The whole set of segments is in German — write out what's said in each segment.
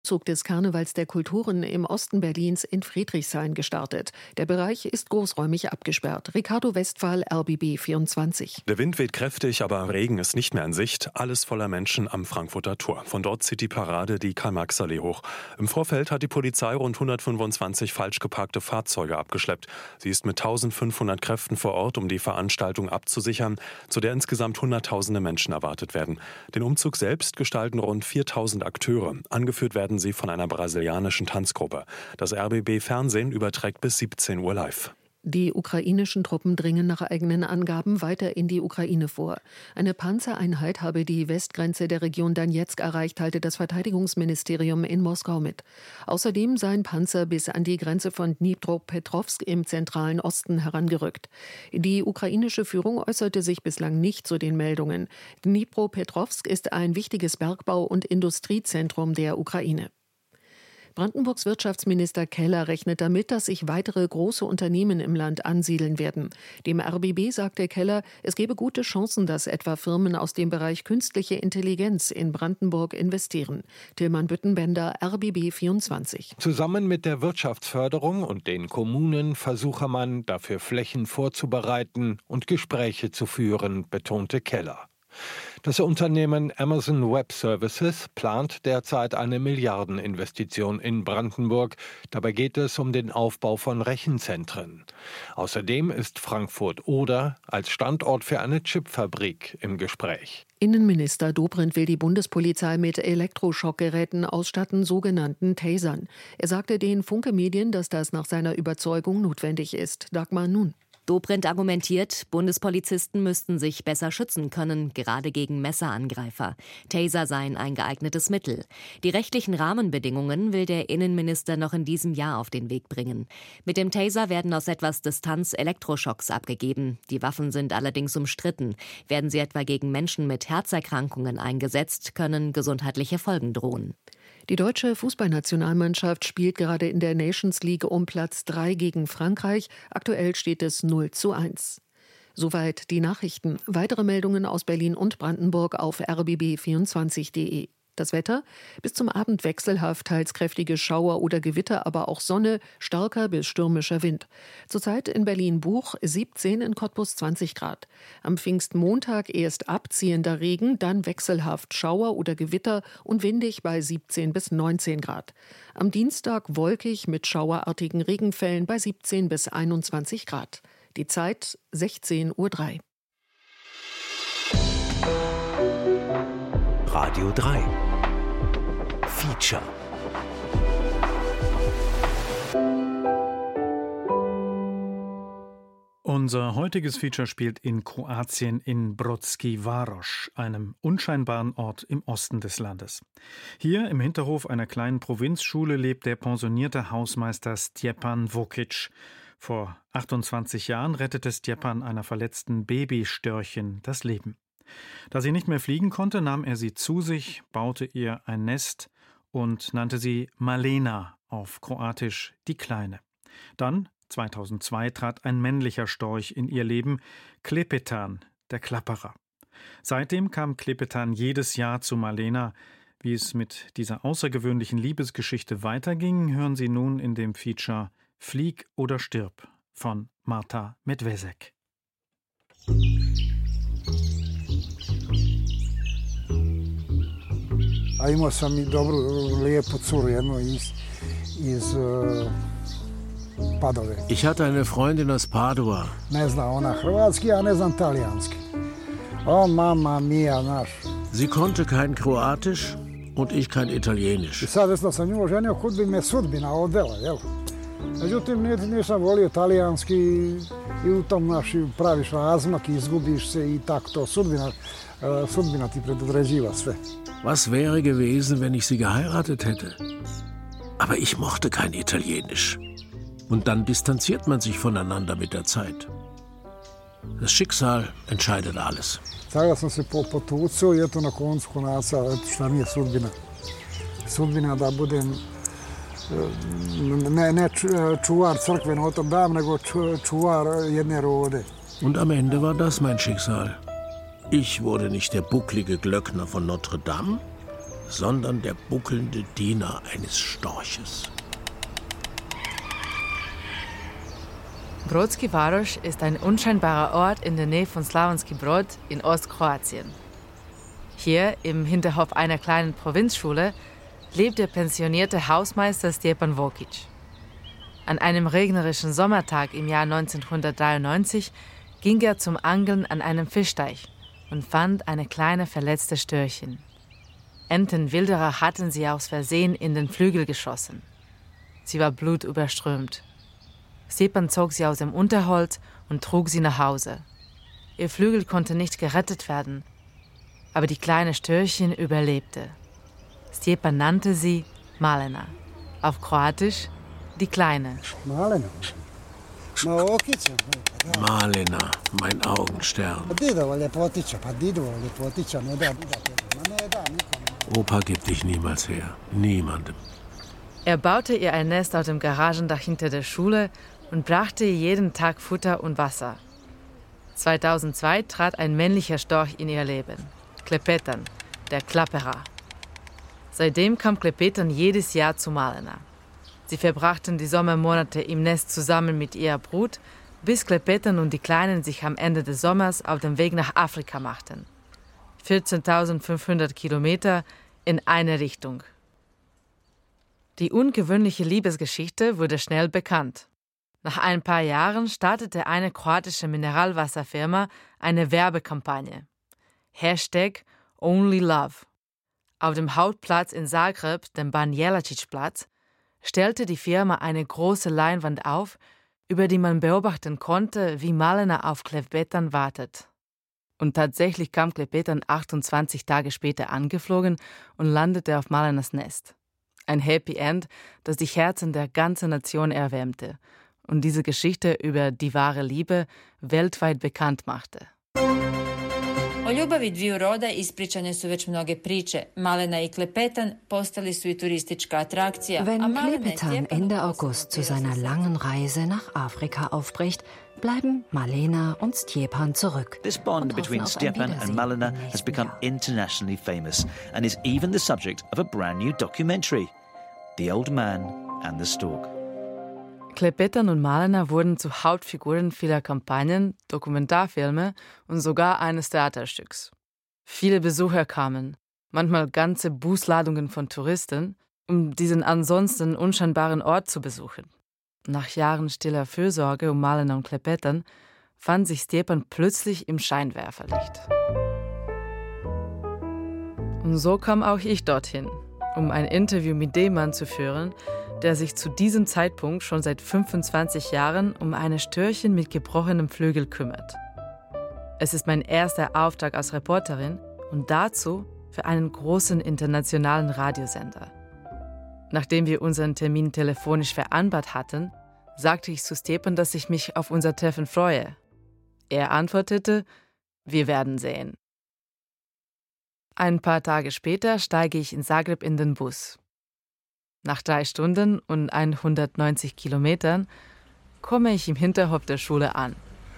Zug des Karnevals der Kulturen im Osten Berlins in Friedrichshain gestartet. Der Bereich ist großräumig abgesperrt. Ricardo Westphal, RBB 24. Der Wind weht kräftig, aber Regen ist nicht mehr in Sicht. Alles voller Menschen am Frankfurter Tor. Von dort zieht die Parade die Karl-Marx-Allee hoch. Im Vorfeld hat die Polizei rund 125 falsch geparkte Fahrzeuge abgeschleppt. Sie ist mit 1500 Kräften vor Ort, um die Veranstaltung abzusichern, zu der insgesamt Hunderttausende Menschen erwartet werden. Den Umzug selbst gestalten rund 4000 Akteure. Angeführt werden sie von einer brasilianischen Tanzgruppe. Das RBB-Fernsehen überträgt bis 17 Uhr live. Die ukrainischen Truppen dringen nach eigenen Angaben weiter in die Ukraine vor. Eine Panzereinheit habe die Westgrenze der Region Donezk erreicht, teilte das Verteidigungsministerium in Moskau mit. Außerdem seien Panzer bis an die Grenze von Dnipropetrovsk im zentralen Osten herangerückt. Die ukrainische Führung äußerte sich bislang nicht zu den Meldungen. Dnipropetrovsk ist ein wichtiges Bergbau- und Industriezentrum der Ukraine. Brandenburgs Wirtschaftsminister Keller rechnet damit, dass sich weitere große Unternehmen im Land ansiedeln werden. Dem RBB sagte Keller, es gebe gute Chancen, dass etwa Firmen aus dem Bereich künstliche Intelligenz in Brandenburg investieren. Tillmann Büttenbender, RBB 24. Zusammen mit der Wirtschaftsförderung und den Kommunen versuche man, dafür Flächen vorzubereiten und Gespräche zu führen, betonte Keller. Das Unternehmen Amazon Web Services plant derzeit eine Milliardeninvestition in Brandenburg. Dabei geht es um den Aufbau von Rechenzentren. Außerdem ist Frankfurt-Oder als Standort für eine Chipfabrik im Gespräch. Innenminister Dobrindt will die Bundespolizei mit Elektroschockgeräten ausstatten, sogenannten Tasern. Er sagte den Funke-Medien, dass das nach seiner Überzeugung notwendig ist. Dagmar Nun. Dobrindt argumentiert, Bundespolizisten müssten sich besser schützen können, gerade gegen Messerangreifer. Taser seien ein geeignetes Mittel. Die rechtlichen Rahmenbedingungen will der Innenminister noch in diesem Jahr auf den Weg bringen. Mit dem Taser werden aus etwas Distanz Elektroschocks abgegeben. Die Waffen sind allerdings umstritten. Werden sie etwa gegen Menschen mit Herzerkrankungen eingesetzt, können gesundheitliche Folgen drohen. Die deutsche Fußballnationalmannschaft spielt gerade in der Nations League um Platz 3 gegen Frankreich. Aktuell steht es 0:1. Soweit die Nachrichten. Weitere Meldungen aus Berlin und Brandenburg auf rbb24.de. Das Wetter: bis zum Abend wechselhaft, teils kräftige Schauer oder Gewitter, aber auch Sonne, starker bis stürmischer Wind. Zurzeit in Berlin-Buch 17, in Cottbus 20 Grad. Am Pfingstmontag erst abziehender Regen, dann wechselhaft Schauer oder Gewitter und windig bei 17 bis 19 Grad. Am Dienstag wolkig mit schauerartigen Regenfällen bei 17 bis 21 Grad. Die Zeit 16:03 Uhr. Radio 3 Feature. Unser heutiges Feature spielt in Kroatien in Brodski Varoš, einem unscheinbaren Ort im Osten des Landes. Hier im Hinterhof einer kleinen Provinzschule lebt der pensionierte Hausmeister Stjepan Vukic. Vor 28 Jahren rettete Stjepan einer verletzten Babystörchen das Leben. Da sie nicht mehr fliegen konnte, nahm er sie zu sich, baute ihr ein Nest und nannte sie Malena, auf Kroatisch die Kleine. Dann, 2002, trat ein männlicher Storch in ihr Leben, Klepetan, der Klapperer. Seitdem kam Klepetan jedes Jahr zu Malena. Wie es mit dieser außergewöhnlichen Liebesgeschichte weiterging, hören Sie nun in dem Feature Flieg oder stirb von Marta Medvesek. A imao sam i dobru, lijepu curu, jednu iz Padove. Ich hatte eine Freundin aus Padua. Ne zna ona hrvatski, ja ne znam talijanski. Oh, Mama mia, naš. Sie konnte kein Kroatisch und ich kein Italienisch. I sad da sam nju oženio, kud bi me sudbina odvela, jel? Međutim, nisam volio talijanski i u tom praviš razmak, izgubiš se i tako to. Sudbina ti predodređiva sve. Was wäre gewesen, wenn ich sie geheiratet hätte? Aber ich mochte kein Italienisch. Und dann distanziert man sich voneinander mit der Zeit. Das Schicksal entscheidet alles. Sada sam se potucao i eto na koncu konaca, eto šta mi je sudbina. Sudbina da budem ne čuvar crkve Notre Dame, nego čuvar jedne rode. Und am Ende war das mein Schicksal. Ich wurde nicht der bucklige Glöckner von Notre Dame, sondern der buckelnde Diener eines Storches. Brodski Varoš ist ein unscheinbarer Ort in der Nähe von Slavonski Brod in Ostkroatien. Hier, im Hinterhof einer kleinen Provinzschule, lebt der pensionierte Hausmeister Stjepan Vokić. An einem regnerischen Sommertag im Jahr 1993 ging er zum Angeln an einem Fischteich und fand eine kleine verletzte Störchen. Entenwilderer hatten sie aus Versehen in den Flügel geschossen. Sie war blutüberströmt. Stjepan zog sie aus dem Unterholz und trug sie nach Hause. Ihr Flügel konnte nicht gerettet werden, aber die kleine Störchen überlebte. Stjepan nannte sie Malena, auf Kroatisch die Kleine. Malena. Malena, mein Augenstern. Opa gibt dich niemals her. Niemandem. Er baute ihr ein Nest auf dem Garagendach hinter der Schule und brachte ihr jeden Tag Futter und Wasser. 2002 trat ein männlicher Storch in ihr Leben, Klepetan, der Klapperer. Seitdem kam Klepetan jedes Jahr zu Malena. Sie verbrachten die Sommermonate im Nest zusammen mit ihrer Brut, bis Klepetan und die Kleinen sich am Ende des Sommers auf den Weg nach Afrika machten. 14.500 Kilometer in eine Richtung. Die ungewöhnliche Liebesgeschichte wurde schnell bekannt. Nach ein paar Jahren startete eine kroatische Mineralwasserfirma eine Werbekampagne. #OnlyLove. Auf dem Hauptplatz in Zagreb, dem Ban Jelačić-Platz, stellte die Firma eine große Leinwand auf, über die man beobachten konnte, wie Malena auf Klepetan wartet. Und tatsächlich kam Klepetan 28 Tage später angeflogen und landete auf Malenas Nest. Ein Happy End, das die Herzen der ganzen Nation erwärmte und diese Geschichte über die wahre Liebe weltweit bekannt machte. O ljubavi dviju roda ispričane su već mnoge priče. Malena I Klepetan postali su I turistička atrakcija. Wenn Klepetan Ende August zu seiner langen Reise nach Afrika aufbricht, bleiben Malena und Stjepan zurück. This bond between Stjepan and Malena has become internationally famous and is even the subject of a brand new documentary, The Old Man and the Stork. Klepetan und Malena wurden zu Hauptfiguren vieler Kampagnen, Dokumentarfilme und sogar eines Theaterstücks. Viele Besucher kamen, manchmal ganze Busladungen von Touristen, um diesen ansonsten unscheinbaren Ort zu besuchen. Nach Jahren stiller Fürsorge um Malena und Klepetan fand sich Stjepan plötzlich im Scheinwerferlicht. Und so kam auch ich dorthin, um ein Interview mit dem Mann zu führen, der sich zu diesem Zeitpunkt schon seit 25 Jahren um eine Störchen mit gebrochenem Flügel kümmert. Es ist mein erster Auftrag als Reporterin und dazu für einen großen internationalen Radiosender. Nachdem wir unseren Termin telefonisch vereinbart hatten, sagte ich zu Stjepan, dass ich mich auf unser Treffen freue. Er antwortete, wir werden sehen. Ein paar Tage später steige ich in Zagreb in den Bus. Nach 3 Stunden und 190 Kilometern komme ich im Hinterhof der Schule an.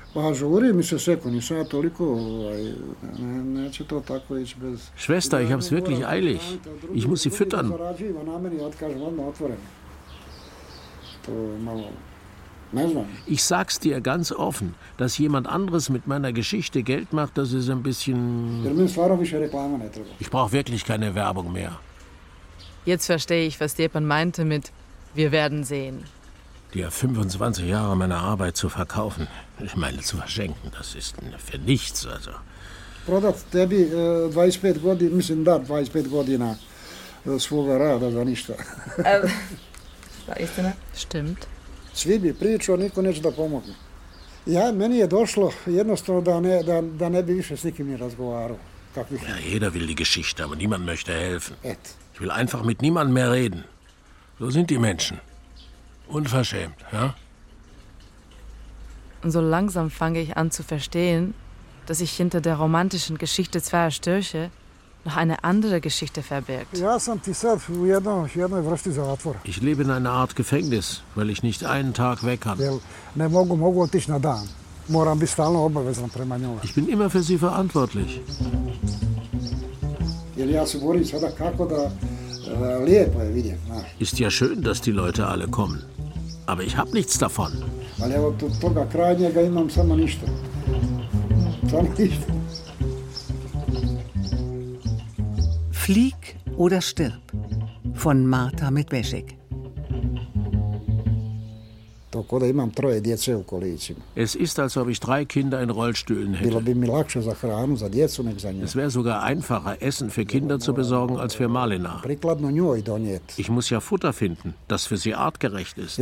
Schwester, ich hab's wirklich eilig. Ich muss sie füttern. Ich sag's dir ganz offen, dass jemand anderes mit meiner Geschichte Geld macht, das ist ein bisschen... Ich brauche wirklich keine Werbung mehr. Jetzt verstehe ich, was Stjepan meinte mit wir werden sehen. Dir 25 Jahre meiner Arbeit zu verkaufen, ich meine zu verschenken, das ist für nichts, also. Prodat tebi 25 godina, mislim da 25 godina svoga rada za ništa. Stimmt. Svi bi pričao, niko neće da pomogne. Meni je došlo jednostavno da ne bi više s nikim ni razgovarao. Ja, jeder will die Geschichte, aber niemand möchte helfen. Ich will einfach mit niemandem mehr reden. So sind die Menschen. Unverschämt, ja? Und so langsam fange ich an zu verstehen, dass sich hinter der romantischen Geschichte zweier Störche noch eine andere Geschichte verbirgt. Ich lebe in einer Art Gefängnis, weil ich nicht einen Tag weg kann. Ich bin immer für sie verantwortlich. Ist ja schön, dass die Leute alle kommen. Aber ich habe nichts davon. Flieg oder stirb von Marta Medvešek. Es ist, als ob ich 3 Kinder in Rollstühlen hätte. Es wäre sogar einfacher, Essen für Kinder zu besorgen, als für Malena. Ich muss ja Futter finden, das für sie artgerecht ist.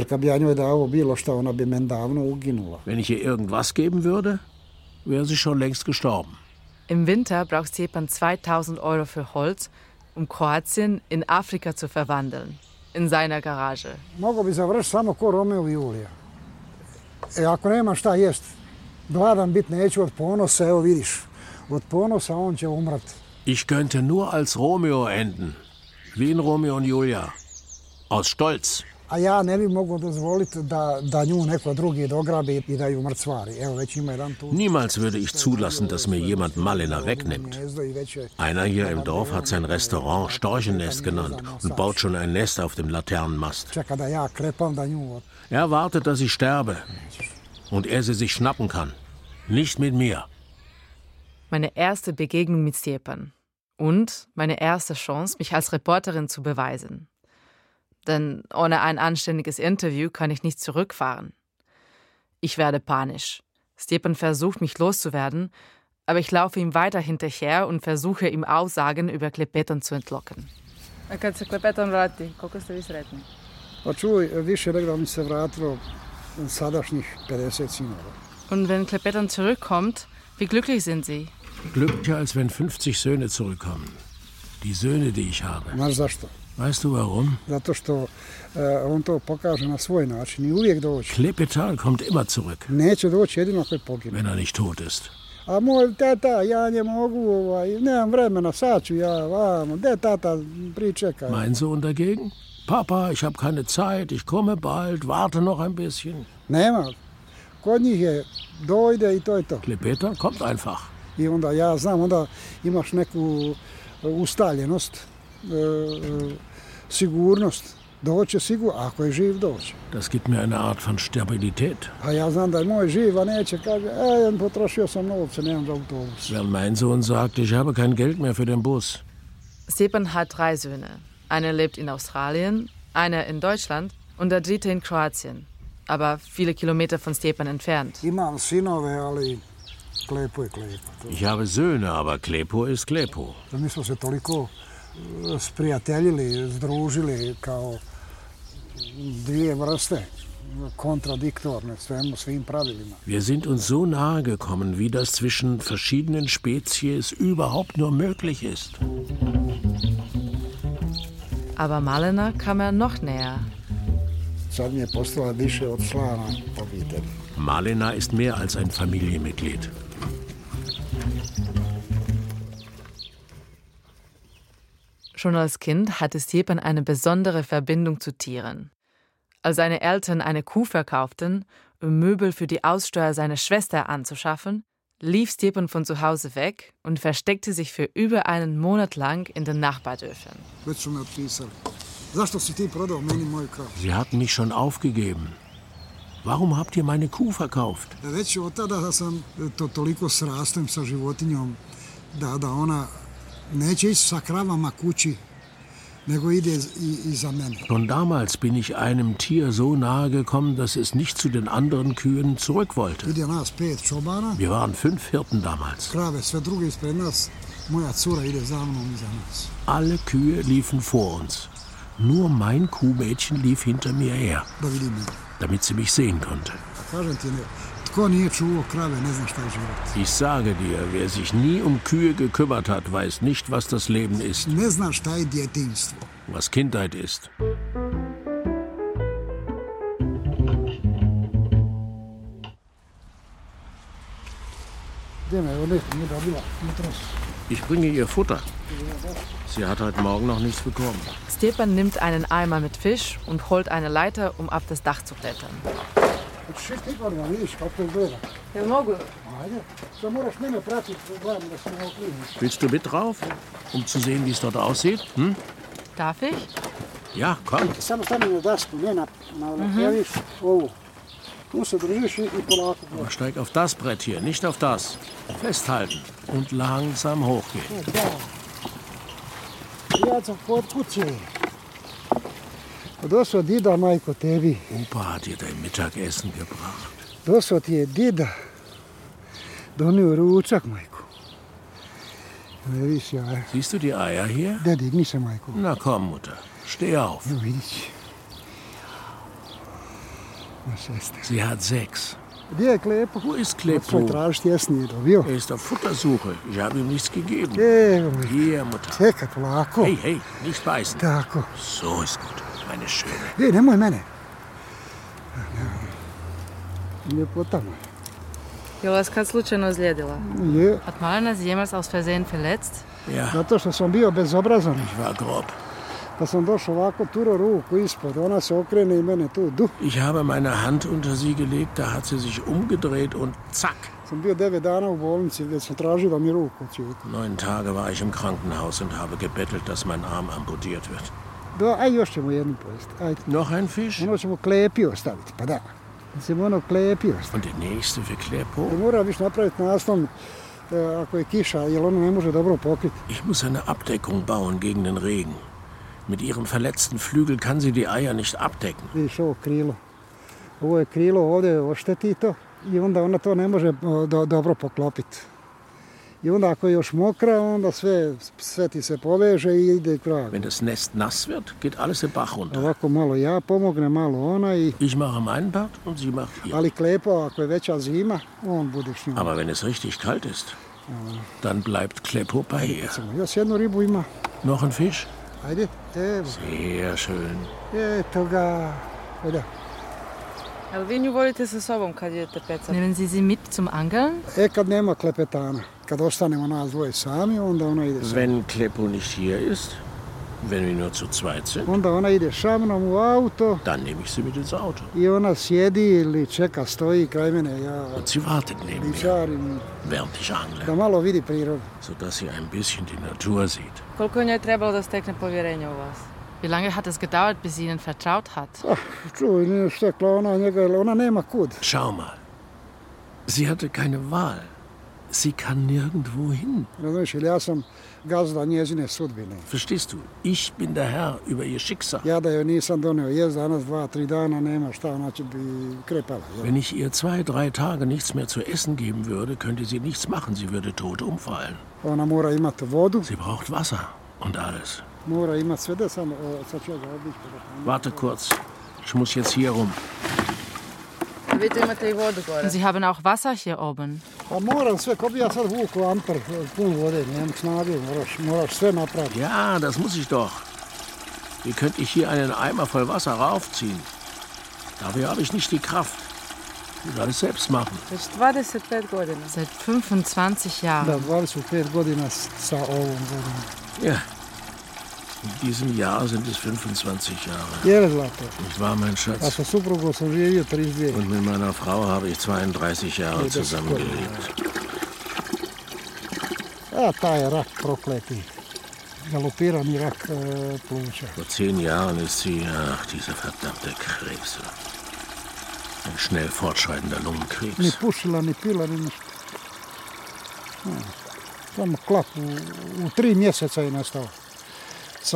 Wenn ich ihr irgendwas geben würde, wäre sie schon längst gestorben. Im Winter braucht Stjepan 2.000 € für Holz, um Kroatien in Afrika zu verwandeln. In seiner Garage. Mogu bi završiti samo ko Romeo i Julija. Ako nema šta jest, gladan bit neću od ponosa, evo vidiš. Od ponosa on će umrat. Ich könnte nur als Romeo enden. Wie in Romeo und Julia. Aus Stolz. A ja ne bi mogao dozvoliti da nju neko drugi dograbi i da ju mrcvari. Evo, već ima jedan tu. Niemals würde ich zulassen, dass mir jemand Malena wegnimmt. Einer hier im Dorf hat sein Restaurant Storchennest genannt und baut schon ein Nest auf dem Laternenmast. Er wartet, dass ich sterbe und er sie sich schnappen kann. Nicht mit mir. Meine erste Begegnung mit Stjepan und meine erste Chance, mich als Reporterin zu beweisen. Denn ohne ein anständiges Interview kann ich nicht zurückfahren. Ich werde panisch. Stjepan versucht, mich loszuwerden, aber ich laufe ihm weiter hinterher und versuche, ihm Aussagen über Klepetan zu entlocken. Kad se Klepetan vrati, koliko ste vi sretni? Pa čuj, više nego mi se vratilo sadašnjih 50 sinova. Und wenn Klepetan zurückkommt, wie glücklich sind Sie? Glücklicher, als wenn 50 Söhne zurückkommen. Die Söhne, die ich habe. Znaš zašto? Weißt du warum? Zato što on to pokaže na svoj način i uvijek doći. Klepetan kommt immer zurück. Neće doći jedino ako je pogine. Wenn er nicht tot ist. A moj tata, ja ne mogu, nemam vremena, sad ću ja vamo. Gde tata, pričekaj. Mein Sohn dagegen? Papa, ich habe keine Zeit, ich komme bald, warte noch ein bisschen. Nema. Kod njih je dojde i to je to. Klepetan kommt einfach. I onda ja znam, onda imaš neku ustaljenost, sigurnost. Doće sigurno, ako je živ doće. Das gibt mir eine Art von Stabilität. A ja znam da je moj živ, a neće, kaže, potrošio sam novce, nemam za autobus. Weil mein Sohn sagt, ich habe kein Geld mehr für den Bus. Stjepan hat 3 Söhne. Einer lebt in Australien, einer in Deutschland und der dritte in Kroatien. Aber viele Kilometer von Stjepan entfernt. Imam sinove, ali Klepo je Klepo. Ich habe Söhne, aber Klepo ist Klepo. Mi smo se toliko sprijateljili, združili kao dvije vrste, kontradiktorne svim pravilima. Wir sind uns so nahe gekommen, wie das zwischen verschiedenen Spezies überhaupt nur möglich ist. Aber Malena kam er noch näher. Sad mi je postala više od člana obitelji. Malena ist mehr als ein Familienmitglied. Schon als Kind hatte Stjepan eine besondere Verbindung zu Tieren. Als seine Eltern eine Kuh verkauften, um Möbel für die Aussteuer seiner Schwester anzuschaffen, lief Stjepan von zu Hause weg und versteckte sich für über einen Monat lang in den Nachbardörfern. Sie hatten mich schon aufgegeben. Warum habt ihr meine Kuh verkauft? Schon damals bin ich einem Tier so nahe gekommen, dass es nicht zu den anderen Kühen zurück wollte. Wir waren 5 Hirten damals. Alle Kühe liefen vor uns. Nur mein Kuhmädchen lief hinter mir her, damit sie mich sehen konnte. Ich sage dir, wer sich nie um Kühe gekümmert hat, weiß nicht, was das Leben ist. Was Kindheit ist. Ich bringe ihr Futter. Sie hat heute Morgen noch nichts bekommen. Stjepan nimmt einen Eimer mit Fisch und holt eine Leiter, um auf das Dach zu klettern. Willst du mit drauf, um zu sehen, wie es dort aussieht? Hm? Darf ich? Ja, komm. Aber steig auf das Brett hier, nicht auf das. Festhalten und langsam hochgehen. Opa hat dir dein Mittagessen gebracht. Siehst du die Eier hier? Na komm, Mutter, steh auf. Sie hat 6. Wo ist Klepo? Er ist auf Futtersuche. Ich habe ihm nichts gegeben. Hier, Mutter. Hey, hey, nicht beißen. So ist gut, meine Schöne. Je vas kad slučajno ozlijedila? Hat Malena sie jemals aus Versehen verletzt? Ja. Ich war grob. Ich habe meine Hand unter sie gelegt, da hat sie sich umgedreht und zack. 9 Tage war ich im Krankenhaus und habe gebettelt, dass mein Arm amputiert wird. Noch ein Fisch? Und der nächste für Klepo? Ich muss eine Abdeckung bauen gegen den Regen. Mit ihrem verletzten Flügel kann sie die Eier nicht abdecken. Wenn das Nest nass wird, geht alles den Bach runter. Ich mache meinen Part und sie macht ihr. Aber wenn es richtig kalt ist, dann bleibt Klepo bei ihr. Noch ein Fisch? Sehr schön. Nehmen Sie sie mit zum Angeln? Wenn Klepo nicht hier ist, wenn wir nur zu zweit sind, dann nehme ich sie mit ins Auto. Und sie wartet neben mir, während ich angle, sodass sie ein bisschen die Natur sieht. Wie lange hat es gedauert, bis sie Ihnen vertraut hat? Schau mal, sie hatte keine Wahl. Sie kann nirgendwo hin. Verstehst du? Ich bin der Herr über ihr Schicksal. Wenn ich ihr 2, 3 Tage nichts mehr zu essen geben würde, könnte sie nichts machen. Sie würde tot umfallen. Sie braucht Wasser und alles. Warte kurz. Ich muss jetzt hier rum. Und Sie haben auch Wasser hier oben. Ja, das muss ich doch. Wie könnte ich hier einen Eimer voll Wasser raufziehen? Dafür habe ich nicht die Kraft. Ich will alles selbst machen. Seit 25 Jahren. Ja. In diesem Jahr sind es 25 Jahre. Ich war mein Schatz. Und mit meiner Frau habe ich 32 Jahre zusammengelebt. Vor 10 Jahren ist sie, ach, diese verdammte Krebs. Ein schnell fortschreitender Lungenkrebs. Ich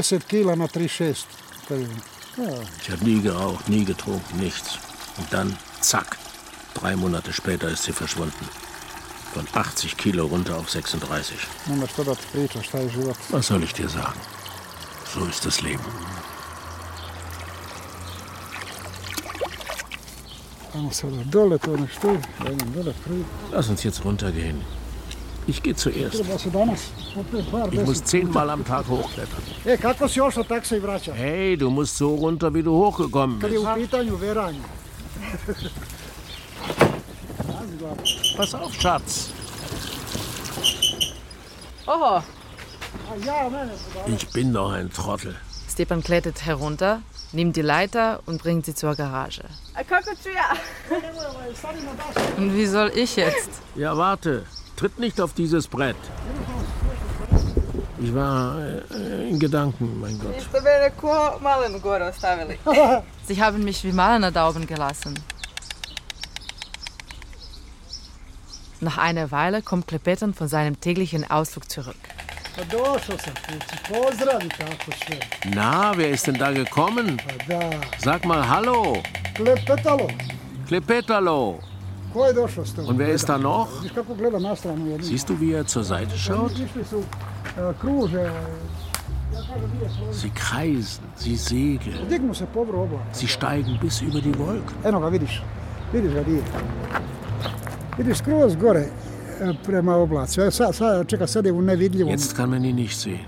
habe nie geraucht, nie getrunken, nichts. Und dann, zack, 3 Monate später ist sie verschwunden. Von 80 Kilo runter auf 36. Was soll ich dir sagen? So ist das Leben. Lass uns jetzt runtergehen. Ich gehe zuerst. Ich muss 10-mal am Tag hochklettern. Hey, du musst so runter, wie du hochgekommen bist. Pass auf, Schatz. Oho. Ich bin doch ein Trottel. Stepan klettert herunter, nimmt die Leiter und bringt sie zur Garage. Und wie soll ich jetzt? Ja, warte. Tritt nicht auf dieses Brett. Ich war in Gedanken, mein Gott. Sie haben mich wie Malena da oben gelassen. Nach einer Weile kommt Klepetan von seinem täglichen Ausflug zurück. Na, wer ist denn da gekommen? Sag mal Hallo. Klepetalo. Und wer ist da noch? Siehst du, wie er zur Seite schaut? Sie kreisen, sie segeln. Sie steigen bis über die Wolken. Jetzt kann man ihn nicht sehen.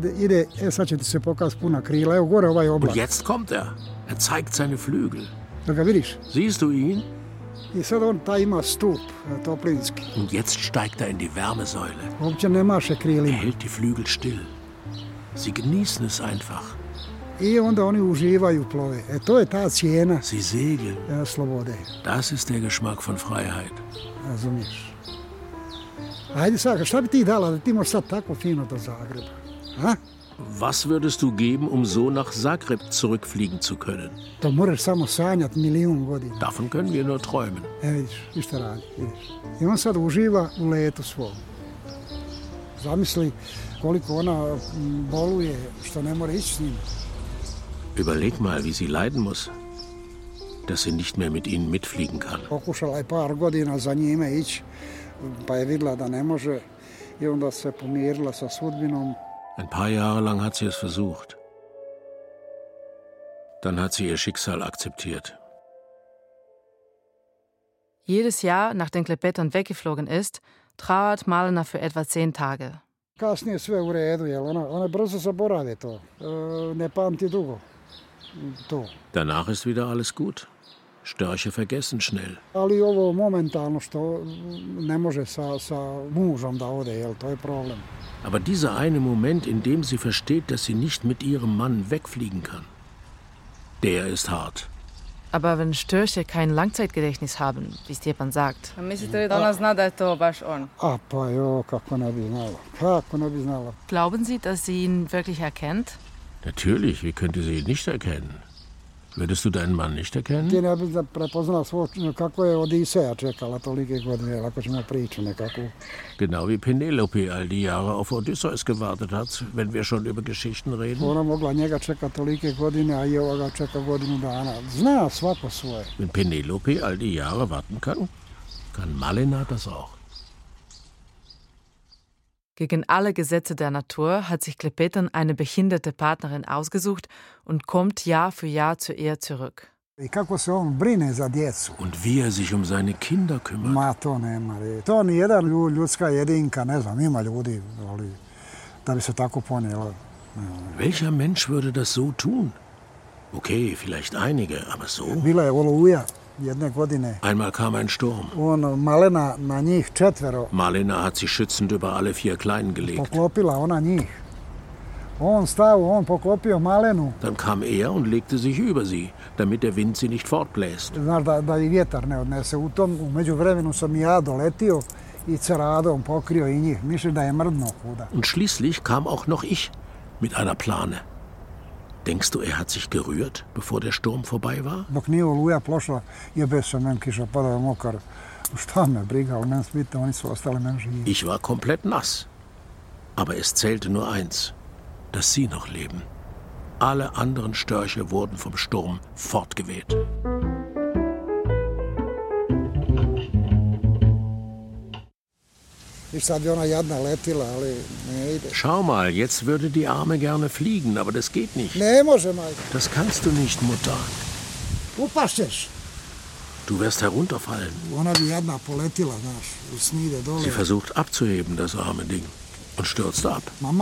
Und jetzt kommt er. Er zeigt seine Flügel. Siehst du ihn? Und jetzt steigt er in die Wärmesäule. Er hält die Flügel still. Sie genießen es einfach. Sie segeln. Das ist der Geschmack von Freiheit. Was würdest du geben, um so nach Zagreb zurückfliegen zu können? Davon können wir nur träumen. Überleg mal, wie sie leiden muss, dass sie nicht mehr mit ihnen mitfliegen kann. Ein paar Jahre lang hat sie es versucht. Dann hat sie ihr Schicksal akzeptiert. Jedes Jahr, nachdem Klepetan weggeflogen ist, trauert Malena für etwa 10 Tage. Danach ist wieder alles gut. Störche vergessen schnell. Aber dieser eine Moment, in dem sie versteht, dass sie nicht mit ihrem Mann wegfliegen kann, der ist hart. Aber wenn Störche kein Langzeitgedächtnis haben, wie Stepan sagt. Glauben Sie, dass sie ihn wirklich erkennt? Natürlich, wie könnte sie ihn nicht erkennen? Würdest du deinen Mann nicht erkennen? Genau wie Penelope all die Jahre auf Odysseus gewartet hat, wenn wir schon über Geschichten reden. Wenn Penelope all die Jahre warten kann, kann Malena das auch. Gegen alle Gesetze der Natur hat sich Klepetan eine behinderte Partnerin ausgesucht und kommt Jahr für Jahr zu ihr zurück. Und wie er sich um seine Kinder kümmert. Welcher Mensch würde das so tun? Okay, vielleicht einige, aber so? Einmal kam ein Sturm. Malena hat sich schützend über alle 4 Kleinen gelegt. Dann kam er und legte sich über sie, damit der Wind sie nicht fortbläst. Und schließlich kam auch noch ich mit einer Plane. Denkst du, er hat sich gerührt, bevor der Sturm vorbei war? Ich war komplett nass. Aber es zählte nur eins, dass sie noch leben. Alle anderen Störche wurden vom Sturm fortgeweht. Schau mal, jetzt würde die Arme gerne fliegen, aber das geht nicht. Das kannst du nicht, Mutter. Du wirst herunterfallen. Sie versucht abzuheben, das arme Ding, und stürzt ab.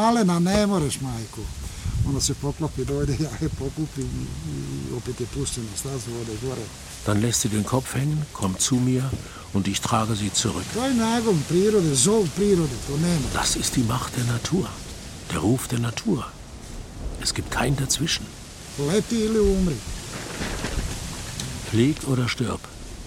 Dann lässt sie den Kopf hängen, kommt zu mir und ich trage sie zurück. Das ist die Macht der Natur, der Ruf der Natur. Es gibt kein Dazwischen. Leti ili umri. Flieg oder stirb.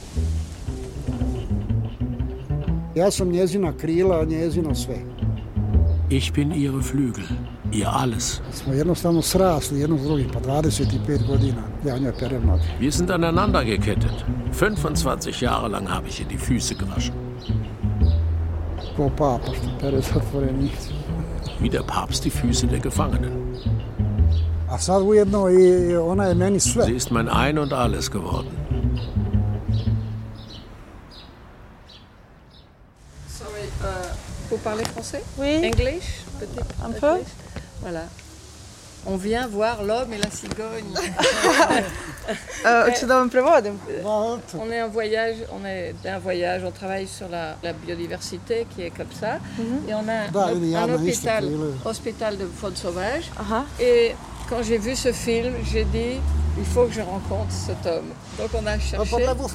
Ja sam njezina krila, njezino sve. Ich bin ihre Flügel, ihr alles. Smo jednostavno srasli jedno s drugim, pa 25 godina. Ja njoj perem noge. Wir sind aneinander gekettet. 25 Jahre lang habe ich ihr die Füße gewaschen. Ko papa što pere zatvorenici. Wie der Papst die Füße der Gefangenen. A sad ujedno i ona je meni sve. Sie ist mein Ein und Alles geworden. Vous parlez français? Oui. English? Peut-être un peu. Voilà. On vient voir l'homme et la cigogne. Hoćete da vam prevodim? On est en voyage, on travaille sur la biodiversité qui est comme ça. Et on a un hôpital de faune sauvage. Et quand j'ai vu ce film, j'ai dit, il faut que je rencontre cet homme. Donc on a cherché...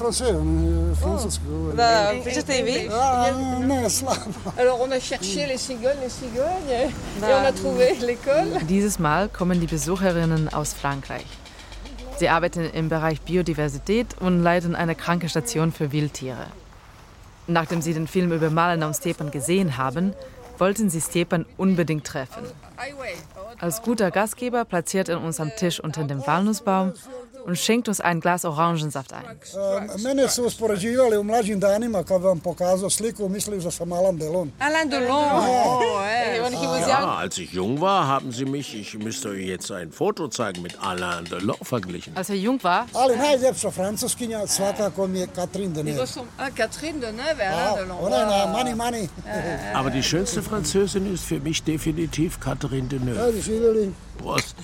Alors on a cherché les cigognes et on a trouvé l'école. Dieses Mal kommen die Besucherinnen aus Frankreich. Sie arbeiten im Bereich Biodiversität und leiten eine Krankenstation für Wildtiere. Nachdem sie den Film über Malena und Stepan gesehen haben, wollten sie Stepan unbedingt treffen. Als guter Gastgeber platziert er uns am Tisch unter dem Walnussbaum und schenkt uns ein Glas Orangensaft ein. Mene su uspoređivali u mlađim danima kad vam pokazao sliku, mislili da sam Alain Delon. Alain Delon. Ja, als ich jung war, haben sie mich, ich müsste euch jetzt ein Foto zeigen, mit Alain Delon verglichen. Als er jung war? Ali najljepša francuskinja svakako mi je Catherine Deneuve. Catherine Deneuve, Alain Delon. Ona je na Money. Aber die schönste Französin ist für mich definitiv Catherine Deneuve. Prost.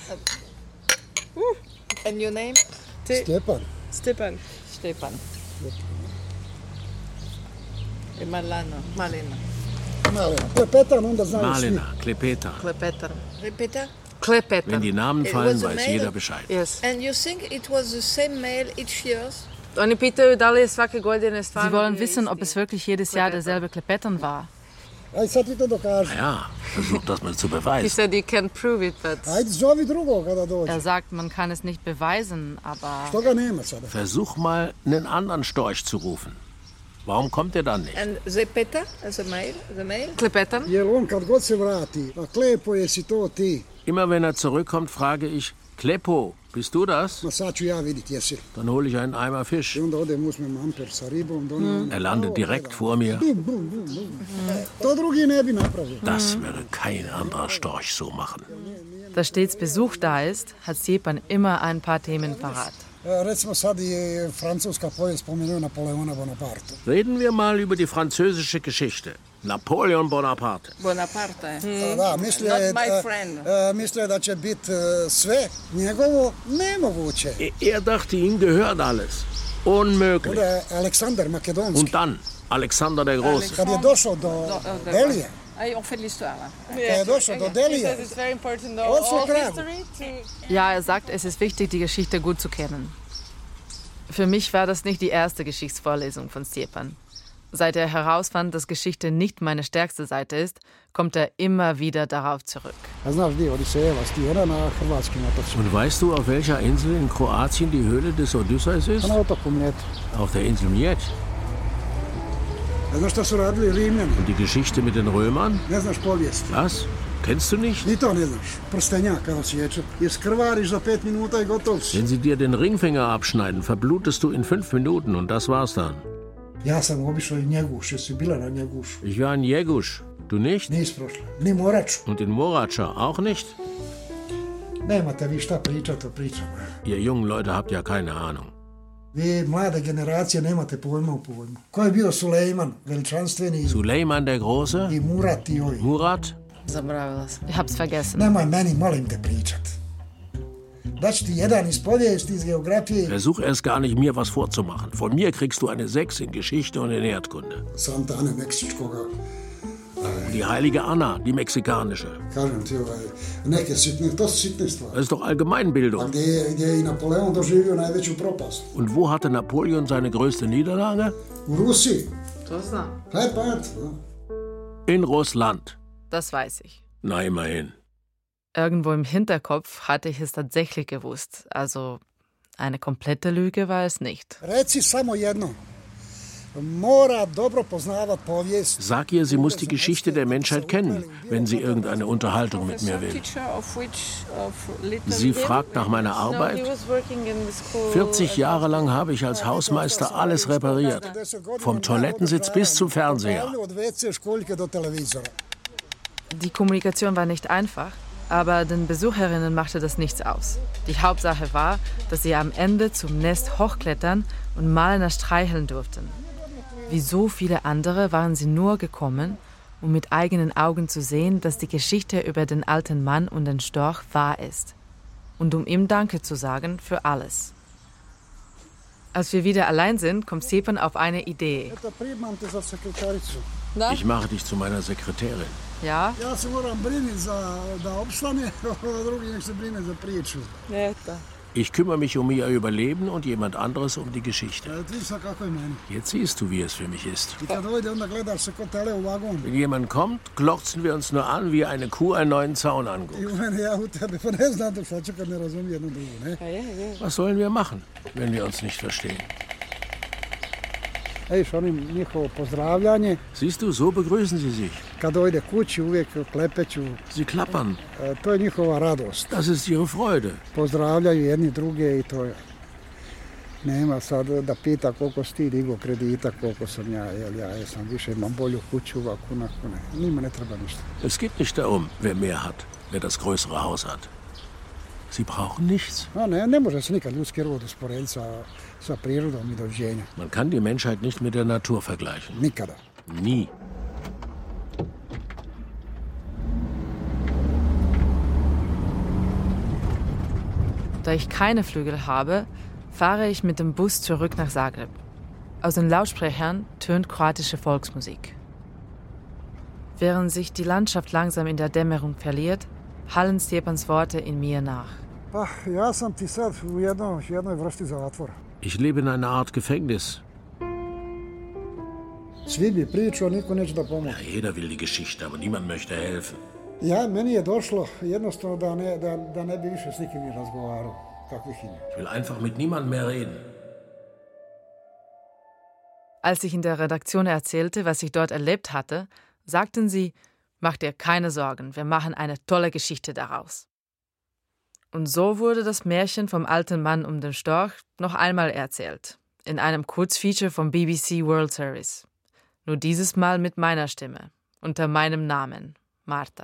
And your name? Stepan. Et Malena. Klepetan, onda znaju svi. Malena, Klepetan. Klepetan. Wenn die Namen fallen, weiß jeder Bescheid. Yes. And you think it was the same male each year? Oni pitaju da li je svake godine stvarno... Sie wollen wissen, ob es wirklich jedes Jahr derselbe Klepetan war. Ja, versuch das mal zu beweisen. He said he can prove it, but... Er sagt, man kann es nicht beweisen, aber... Versuch mal, einen anderen Storch zu rufen. Warum kommt er dann nicht? And Zepeta, the male? Klepetan? Immer wenn er zurückkommt, frage ich, Klepo, bist du das? Dann hole ich einen Eimer Fisch. Er landet direkt vor mir. Das würde kein anderer Storch so machen. Da stets Besuch da ist, hat Stepan immer ein paar Themen parat. Reden wir mal über die französische Geschichte. Napoleon Bonaparte. Not my friend. Mislio da će biti sve njegovo, nemoguće. Er dachte, ihm gehört alles. Unmöglich. Alexander Makedonski. Und dann Alexander der Große. Kad je došao do Delija. On fait l'histoire. Kad je došao do Delija. Ja, er sagt, es ist wichtig, die Geschichte gut zu kennen. Für mich war das nicht die erste Geschichtsvorlesung von Stepan. Seit er herausfand, dass Geschichte nicht meine stärkste Seite ist, kommt er immer wieder darauf zurück. Und weißt du, auf welcher Insel in Kroatien die Höhle des Odysseus ist? Auf der Insel Mljet. Und die Geschichte mit den Römern? Was? Kennst du nicht? Wenn sie dir den Ringfinger abschneiden, verblutest du in 5 Minuten und das war's dann. Ja sam obišao i Njeguš, jesi bila na Njegušu? Ich war in Njeguš, du nicht? Nis prošla, ni Moraču. Und in Morača auch nicht? Nemate vi šta pričati o pričama. Ihr jungen Leute habt ja keine Ahnung. Vi mlada generacija nemate pojma o pojmu. Ko je bio Sulejman, veličanstveni? Sulejman der Große? I Murat i ovi. Murat? Zaboravila sam. Ich hab's vergessen. Nemoj meni, molim te, pričat. Daću ti jedan iz povijesti, iz geografije. Versuch erst gar nicht, mir was vorzumachen. Von mir kriegst du eine 6 in Geschichte und in Erdkunde. Santa Ana meksičkoga. Die heilige Anna, die mexikanische. Kažem ti, neke sitne, to su sitne stvari. Das ist doch Allgemeinbildung. A gdje je i Napoleon doživio najveću propast. Und wo hatte Napoleon seine größte Niederlage? U Rusiji. To znam. In Russland. Das weiß ich. Na, immerhin. Irgendwo im Hinterkopf hatte ich es tatsächlich gewusst. Also eine komplette Lüge war es nicht. Sag ihr, sie muss die Geschichte der Menschheit kennen, wenn sie irgendeine Unterhaltung mit mir will. Sie fragt nach meiner Arbeit. 40 Jahre lang habe ich als Hausmeister alles repariert. Vom Toilettensitz bis zum Fernseher. Die Kommunikation war nicht einfach, aber den Besucherinnen machte das nichts aus. Die Hauptsache war, dass sie am Ende zum Nest hochklettern und Malena streicheln durften. Wie so viele andere waren sie nur gekommen, um mit eigenen Augen zu sehen, dass die Geschichte über den alten Mann und den Storch wahr ist. Und um ihm Danke zu sagen für alles. Als wir wieder allein sind, kommt Stjepan auf eine Idee. Ich mache dich zu meiner Sekretärin. Ja? Ich kümmere mich um ihr Überleben und jemand anderes um die Geschichte. Jetzt siehst du, wie es für mich ist. Wenn jemand kommt, glotzen wir uns nur an, wie eine Kuh einen neuen Zaun anguckt. Was sollen wir machen, wenn wir uns nicht verstehen? Siehst du, so begrüßen sie sich. Sie klappern. Das ist ihre Freude. Es geht nicht darum, wer mehr hat, wer das größere Haus hat. Sie brauchen nichts. Man kann die Menschheit nicht mit der Natur vergleichen. Nie. Da ich keine Flügel habe, fahre ich mit dem Bus zurück nach Zagreb. Aus den Lautsprechern tönt kroatische Volksmusik. Während sich die Landschaft langsam in der Dämmerung verliert, hallen Stjepans Worte in mir nach. Ich lebe in einer Art Gefängnis. Ja, jeder will die Geschichte, aber niemand möchte helfen. Ich will einfach mit niemandem mehr reden. Als ich in der Redaktion erzählte, was ich dort erlebt hatte, sagten sie, mach dir keine Sorgen, wir machen eine tolle Geschichte daraus. Und so wurde das Märchen vom alten Mann um den Storch noch einmal erzählt, in einem Kurzfeature vom BBC World Service. Nur dieses Mal mit meiner Stimme, unter meinem Namen, Marta.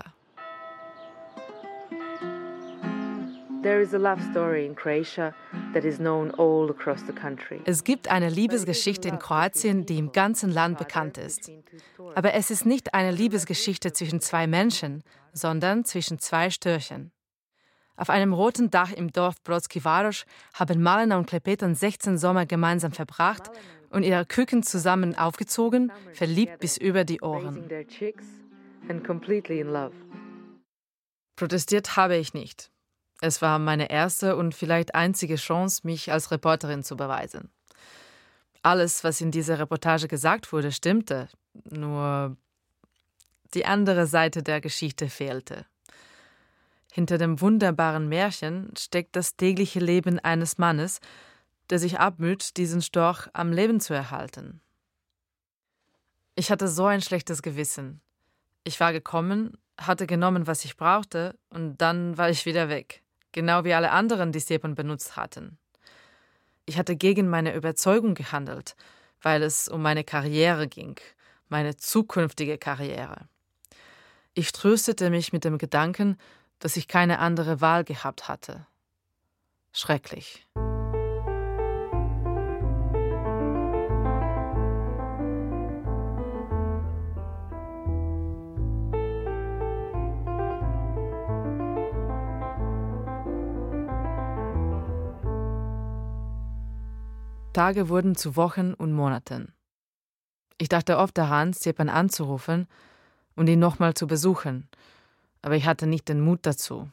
Es gibt eine Liebesgeschichte in Kroatien, die im ganzen Land bekannt ist. Aber es ist nicht eine Liebesgeschichte zwischen zwei Menschen, sondern zwischen zwei Störchen. Auf einem roten Dach im Dorf Brodski Varoš haben Malena und Klepetan 16 Sommer gemeinsam verbracht und ihre Küken zusammen aufgezogen, verliebt bis über die Ohren. Protestiert habe ich nicht. Es war meine erste und vielleicht einzige Chance, mich als Reporterin zu beweisen. Alles, was in dieser Reportage gesagt wurde, stimmte, nur die andere Seite der Geschichte fehlte. Hinter dem wunderbaren Märchen steckt das tägliche Leben eines Mannes, der sich abmüht, diesen Storch am Leben zu erhalten. Ich hatte so ein schlechtes Gewissen. Ich war gekommen, hatte genommen, was ich brauchte, und dann war ich wieder weg. Genau wie alle anderen, die Stjepan benutzt hatten. Ich hatte gegen meine Überzeugung gehandelt, weil es um meine Karriere ging, meine zukünftige Karriere. Ich tröstete mich mit dem Gedanken, dass ich keine andere Wahl gehabt hatte. Schrecklich. Tage wurden zu Wochen und Monaten. Ich dachte oft daran, Stjepan anzurufen und ihn nochmal zu besuchen, aber ich hatte nicht den Mut dazu.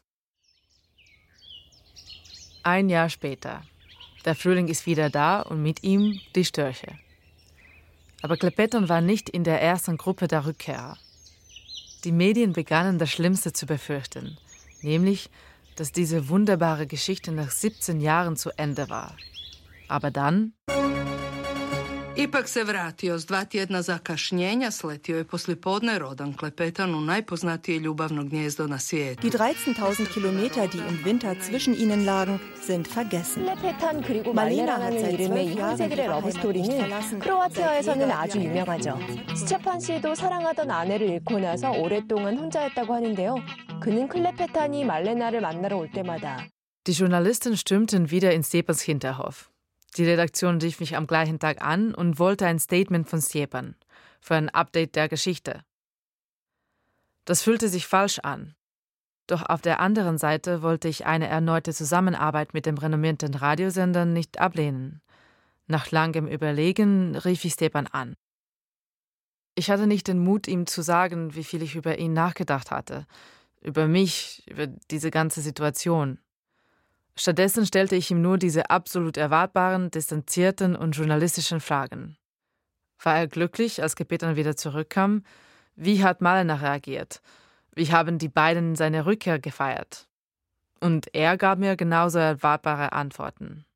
Ein Jahr später. Der Frühling ist wieder da und mit ihm die Störche. Aber Klepetan war nicht in der ersten Gruppe der Rückkehrer. Die Medien begannen, das Schlimmste zu befürchten. nämlich, dass diese wunderbare Geschichte nach 17 Jahren zu Ende war. Aber dann... Ipak se vratio s 2 tjedna zakašnjenja, sletio je poslijepodne rodan Klepetan u najpoznatije ljubavno gnjezdo na svijetu. Die 13.000 Kilometer, die im Winter zwischen ihnen lagen, sind vergessen. Malena hat seit 12 Jahren die Heimat nicht verlassen. 크로아티아에서는 아주 유명하죠. 스테판 씨도 사랑하던 아내를 잃고 나서 오랫동안 혼자였다고 하는데요. 그는 클레페탄이 말레나를 만나러 올 때마다 Die Journalisten stürmten wieder in Stjepans Hinterhof. Die Redaktion rief mich am gleichen Tag an und wollte ein Statement von Stjepan für ein Update der Geschichte. Das fühlte sich falsch an. Doch auf der anderen Seite wollte ich eine erneute Zusammenarbeit mit dem renommierten Radiosender nicht ablehnen. Nach langem Überlegen rief ich Stjepan an. Ich hatte nicht den Mut, ihm zu sagen, wie viel ich über ihn nachgedacht hatte. Über mich, über diese ganze Situation. Stattdessen stellte ich ihm nur diese absolut erwartbaren, distanzierten und journalistischen Fragen. War er glücklich, als Klepetan wieder zurückkam? Wie hat Malena reagiert? Wie haben die beiden seine Rückkehr gefeiert? Und er gab mir genauso erwartbare Antworten.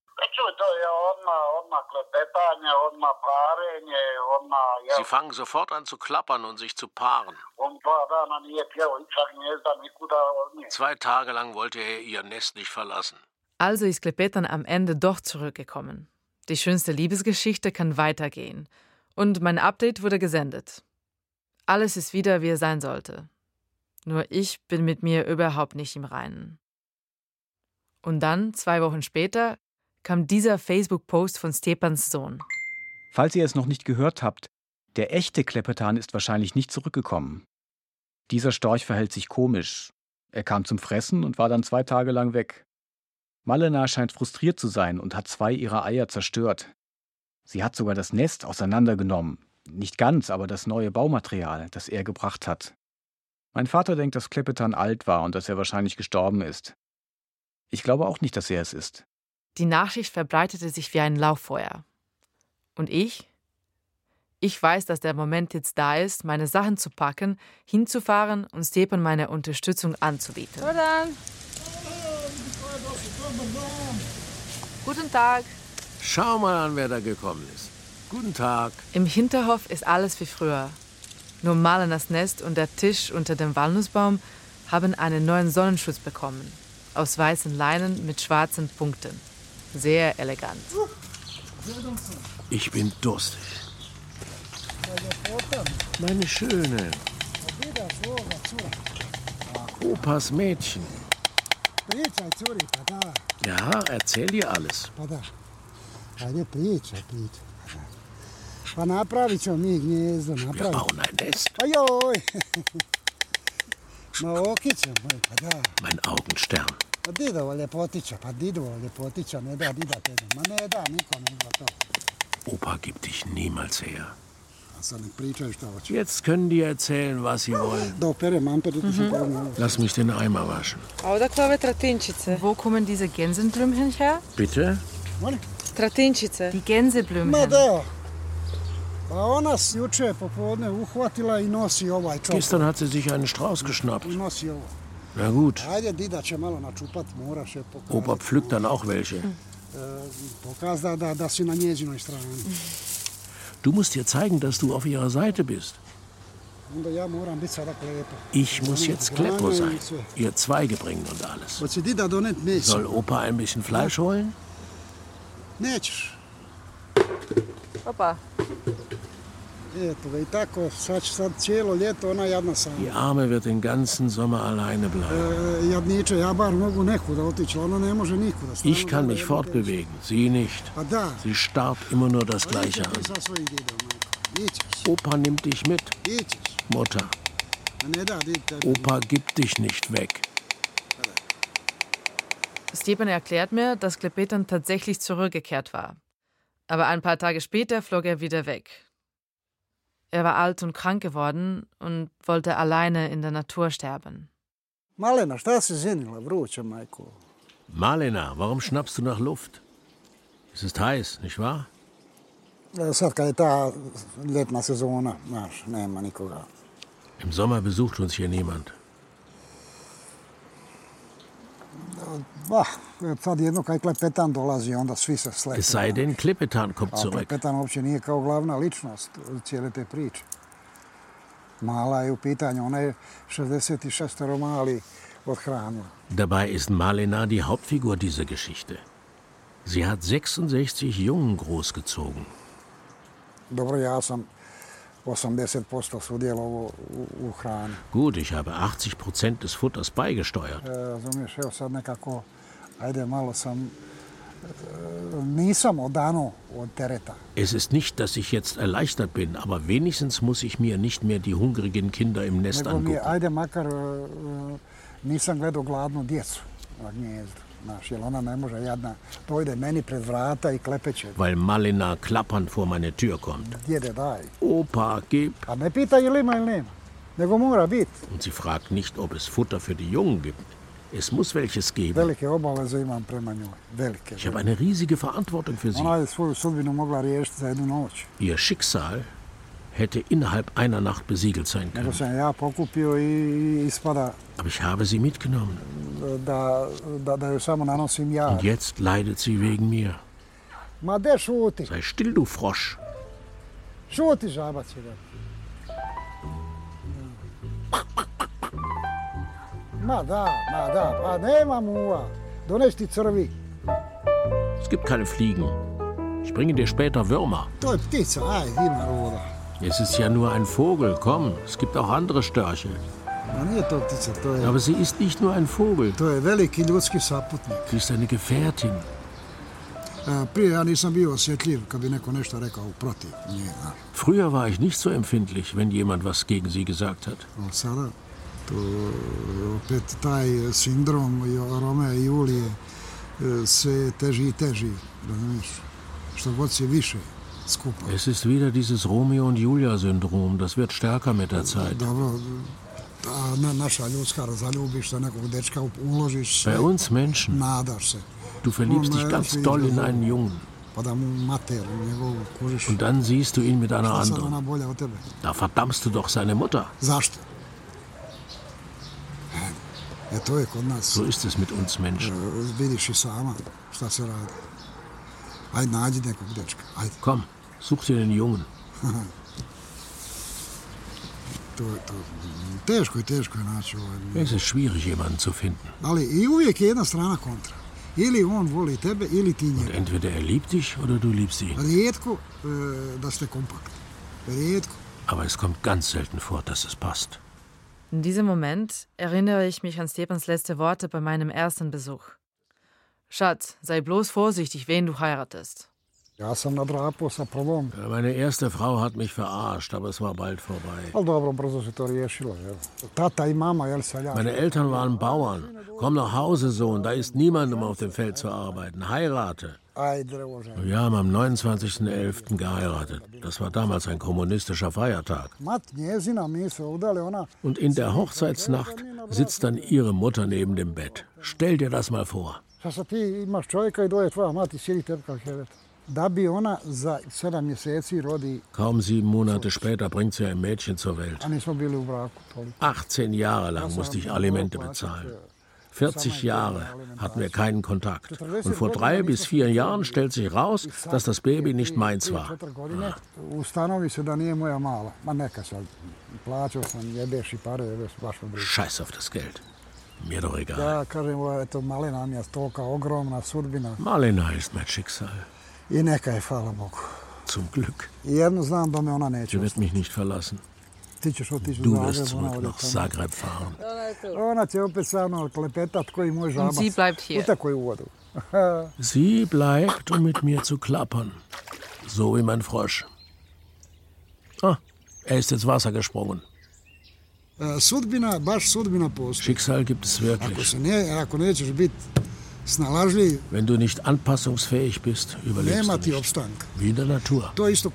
Sie fangen sofort an zu klappern und sich zu paaren. 2 Tage lang wollte er ihr Nest nicht verlassen. Also ist Klepetan am Ende doch zurückgekommen. Die schönste Liebesgeschichte kann weitergehen. Und mein Update wurde gesendet. Alles ist wieder, wie es sein sollte. Nur ich bin mit mir überhaupt nicht im Reinen. Und dann, 2 Wochen später, kam dieser Facebook-Post von Stjepans Sohn. Falls ihr es noch nicht gehört habt, der echte Klepetan ist wahrscheinlich nicht zurückgekommen. Dieser Storch verhält sich komisch. Er kam zum Fressen und war dann 2 Tage lang weg. Malena scheint frustriert zu sein und hat 2 ihrer Eier zerstört. Sie hat sogar das Nest auseinandergenommen. Nicht ganz, aber das neue Baumaterial, das er gebracht hat. Mein Vater denkt, dass Klepetan alt war und dass er wahrscheinlich gestorben ist. Ich glaube auch nicht, dass er es ist. Die Nachricht verbreitete sich wie ein Lauffeuer. Und ich? Ich weiß, dass der Moment jetzt da ist, meine Sachen zu packen, hinzufahren und Stjepan meine Unterstützung anzubieten. Guten Tag. Schau mal an, wer da gekommen ist. Guten Tag. Im Hinterhof ist alles wie früher. Nur Malenas Nest und der Tisch unter dem Walnussbaum haben einen neuen Sonnenschutz bekommen. Aus weißen Leinen mit schwarzen Punkten. Sehr elegant. Ich bin durstig. Meine Schöne. Opas Mädchen. Ja, erzähl dir alles. Wir bauen ein Nest. Mein Augenstern. Opa gibt dich niemals her. Jetzt können die erzählen, was sie wollen. Lass mich den Eimer waschen. Wo kommen diese Gänseblümchen her? Bitte? Die Gänseblümchen. Gestern hat sie sich einen Strauß geschnappt. Na gut. Opa pflückt dann auch welche. Du musst ihr zeigen, dass du auf ihrer Seite bist. Ich muss jetzt Kleppo sein, ihr Zweige bringen und alles. Soll Opa ein bisschen Fleisch holen? Opa. Die Arme wird den ganzen Sommer alleine bleiben. Ich kann mich fortbewegen, sie nicht. Sie starrt immer nur das Gleiche an. Opa nimmt dich mit. Mutter, Opa gibt dich nicht weg. Stjepan erklärt mir, dass Klepetan tatsächlich zurückgekehrt war. Aber ein paar Tage später flog er wieder weg. Er war alt und krank geworden und wollte alleine in der Natur sterben. Malena, warum schnappst du nach Luft? Es ist heiß, nicht wahr? Im Sommer besucht uns hier niemand. Es sei denn, Klepetan kommt zurück. Dabei ist Malena die Hauptfigur dieser Geschichte. Sie hat 66 Jungen großgezogen. Gut, ich habe 80% des Futters beigesteuert. Es ist nicht, dass ich jetzt erleichtert bin, aber wenigstens muss ich mir nicht mehr die hungrigen Kinder im Nest angucken. Weil Malena klappernd vor meine Tür kommt. Opa, gib. Und sie fragt nicht, ob es Futter für die Jungen gibt. Es muss welches geben. Ich habe eine riesige Verantwortung für sie. Ihr Schicksal hätte innerhalb einer Nacht besiegelt sein können. Aber ich habe sie mitgenommen. Und jetzt leidet sie wegen mir. Sei still, du Frosch. Es gibt keine Fliegen. Ich bringe dir später Würmer. Es ist ja nur ein Vogel, komm, es gibt auch andere Störche. Aber sie ist nicht nur ein Vogel. Sie ist eine Gefährtin. Früher war ich nicht so empfindlich, wenn jemand was gegen sie gesagt hat. Es ist wieder dieses Romeo und Julia-Syndrom. Das wird stärker mit der Zeit. Bei uns Menschen. Du verliebst dich ganz doll in einen Jungen. Und dann siehst du ihn mit einer anderen. Da verdammst du doch seine Mutter. So ist es mit uns Menschen. Komm, such dir den Jungen. Es ist schwierig, jemanden zu finden. Und entweder er liebt dich oder du liebst ihn. Aber es kommt ganz selten vor, dass es passt. In diesem Moment erinnere ich mich an Stjepans letzte Worte bei meinem ersten Besuch. Schatz, sei bloß vorsichtig, wen du heiratest. Meine erste Frau hat mich verarscht, aber es war bald vorbei. Meine Eltern waren Bauern. Komm nach Hause, Sohn, da ist niemand, um auf dem Feld zu arbeiten. Heirate. Wir haben am 29.11. geheiratet. Das war damals ein kommunistischer Feiertag. Und in der Hochzeitsnacht sitzt dann ihre Mutter neben dem Bett. Stell dir das mal vor. Kaum 7 Monate später bringt sie ein Mädchen zur Welt. 18 Jahre lang musste ich Alimente bezahlen. 40 Jahre hatten wir keinen Kontakt. Und vor 3 bis 4 Jahren stellt sich raus, dass das Baby nicht meins war. Scheiß auf das Geld. Mir doch egal. Malena ist mein Schicksal. Zum Glück. Sie wird mich nicht verlassen. Du wirst zurück nach Zagreb fahren. Und sie bleibt hier. Sie bleibt, um mit mir zu klappern. So wie mein Frosch. Ah, er ist ins Wasser gesprungen. Schicksal gibt es wirklich. Wenn du nicht anpassungsfähig bist, überlebst du nicht. Wie in der Natur.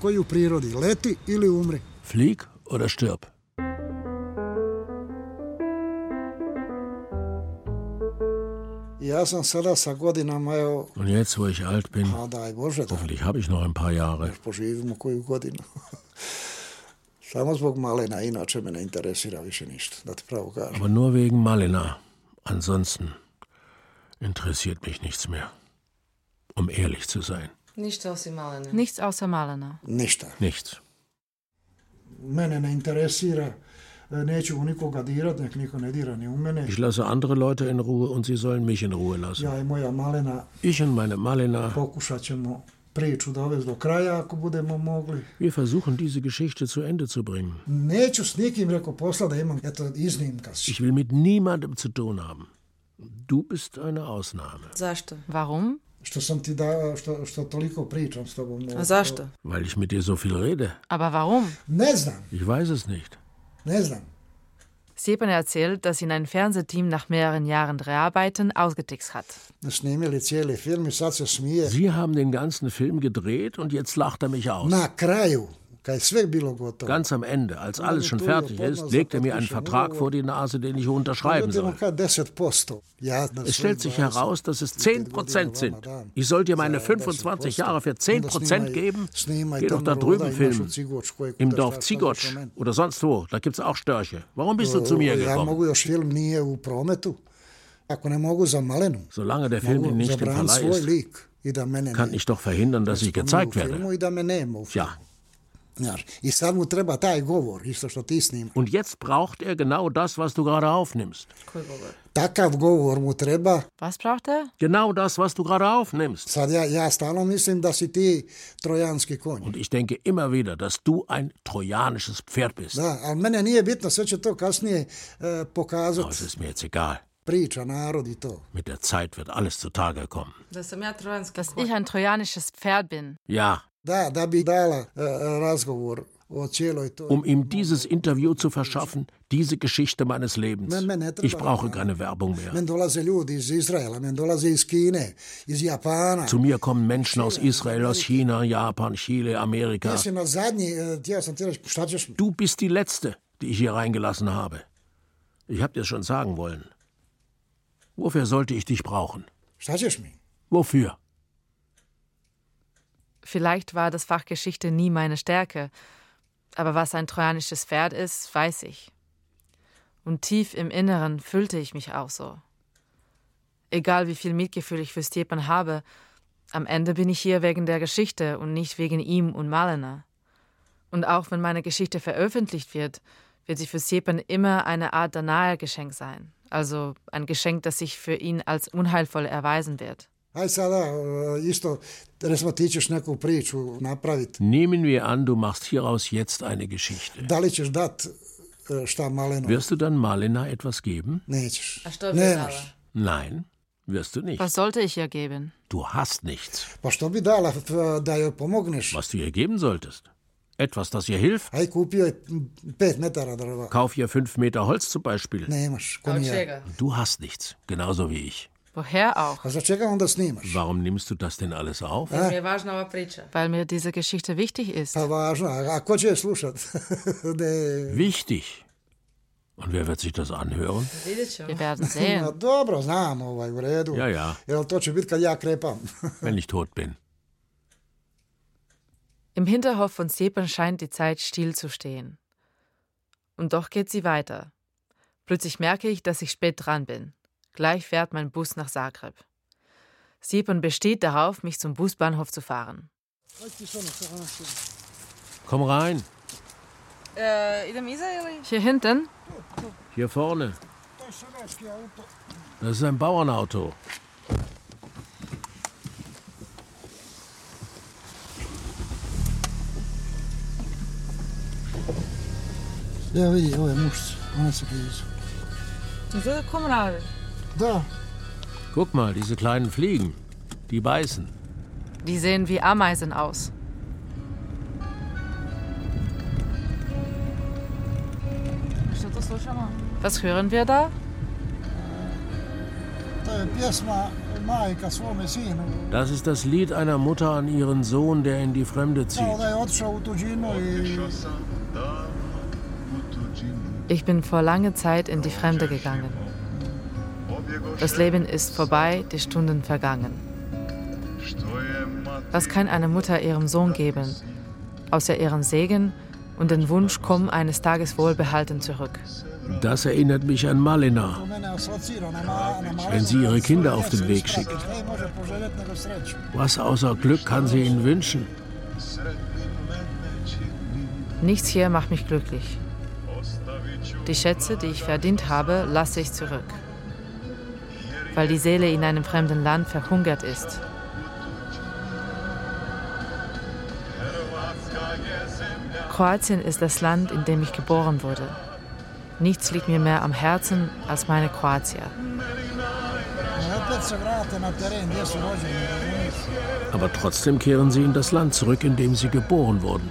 Flieg oder stirb. Und jetzt, wo ich alt bin, hoffentlich habe ich noch ein paar Jahre. Aber nur wegen Malena. Ansonsten Interessiert mich nichts mehr. Um ehrlich zu sein. Nichts außer Malena. Nichts außer Malena. Nichts. Mene ne interesira. Neću nikoga dirat, nek niko ne dira ni u mene. Ich lasse andere Leute in Ruhe und sie sollen mich in Ruhe lassen. Ja i moja Malena. Ich und meine Malena. Pokušat ćemo priču dovesti do kraja ako budemo mogli. Wir versuchen diese Geschichte zu Ende zu bringen. Neću s nikim rekao posla da imam eto iznimka. Ich will mit niemandem zu tun haben. Du bist eine Ausnahme. Zašto? Warum? Što toliko pričam s tobom. A zašto? Weil ich mit dir so viel rede. Aber warum? Ne znam. Ich weiß es nicht. Ne znam. Stjepan erzählt, dass ihn ein Fernsehteam nach mehreren Jahren Dreharbeiten ausgetixt hat. Snimili cijeli film i sad se smije. Sie haben den ganzen Film gedreht und jetzt lacht mich aus. Na kraju. Ganz am Ende, als alles schon fertig ist, legt mir einen Vertrag vor die Nase, den ich unterschreiben soll. Es stellt sich heraus, dass es 10% sind. Ich soll dir meine 25 Jahre für 10% geben? Geh doch da drüben filmen. Im Dorf Zigotsch oder sonst wo. Da gibt's auch Störche. Warum bist du zu mir gekommen? Solange der Film ihn nicht im Verleih ist, kann ich doch verhindern, dass ich gezeigt werde. Ja. Und jetzt braucht er genau das, was du gerade aufnimmst. Was braucht er? Genau das, was du gerade aufnimmst. Und ich denke immer wieder, dass du ein trojanisches Pferd bist. Aber es ist mir jetzt egal. Mit der Zeit wird alles zutage kommen. Dass ich ein trojanisches Pferd bin. Ja. Um ihm dieses Interview zu verschaffen, diese Geschichte meines Lebens. Ich brauche keine Werbung mehr. Zu mir kommen Menschen aus Israel, aus China, Japan, Chile, Amerika. Du bist die Letzte, die ich hier reingelassen habe. Ich habe dir es schon sagen wollen. Wofür sollte ich dich brauchen? Wofür? Vielleicht war das Fach Geschichte nie meine Stärke, aber was ein trojanisches Pferd ist, weiß ich. Und tief im Inneren fühlte ich mich auch so. Egal wie viel Mitgefühl ich für Stjepan habe, am Ende bin ich hier wegen der Geschichte und nicht wegen ihm und Malena. Und auch wenn meine Geschichte veröffentlicht wird sie für Stjepan immer eine Art Danaja-Geschenk sein. Also ein Geschenk, das sich für ihn als unheilvoll erweisen wird. Nehmen wir an, du machst hieraus jetzt eine Geschichte. Wirst du dann Malena etwas geben? Nein, wirst du nicht. Was sollte ich ihr geben? Du hast nichts. Was du ihr geben solltest? Etwas, das ihr hilft? Kauf ihr 5 Meter Holz zum Beispiel. Du hast nichts, genauso wie ich. Woher auch? Warum nimmst du das denn alles auf? Weil mir diese Geschichte wichtig ist. Wichtig? Und wer wird sich das anhören? Wir werden sehen. Ja, ja. Wenn ich tot bin. Im Hinterhof von Stjepan scheint die Zeit stillzustehen. Und doch geht sie weiter. Plötzlich merke ich, dass ich spät dran bin. Gleich fährt mein Bus nach Zagreb. Stjepan besteht darauf, mich zum Busbahnhof zu fahren. Komm rein. Hier hinten? Hier vorne. Das ist ein Bauernauto. Ja, vidi, ovo je mušci. Ona se blizu. Da. Guck mal, diese kleinen Fliegen. Die beißen. Die sehen wie Ameisen aus. Was hören wir da? Das ist das Lied einer Mutter an ihren Sohn, der in die Fremde zieht. Ich bin vor langer Zeit in die Fremde gegangen. Das Leben ist vorbei, die Stunden vergangen. Was kann eine Mutter ihrem Sohn geben, außer ihren Segen und den Wunsch, komm eines Tages wohlbehalten zurück? Das erinnert mich an Malena, wenn sie ihre Kinder auf den Weg schickt. Was außer Glück kann sie ihnen wünschen? Nichts hier macht mich glücklich. Die Schätze, die ich verdient habe, lasse ich zurück, weil die Seele in einem fremden Land verhungert ist. Kroatien ist das Land, in dem ich geboren wurde. Nichts liegt mir mehr am Herzen als meine Kroatier. Aber trotzdem kehren sie in das Land zurück, in dem sie geboren wurden.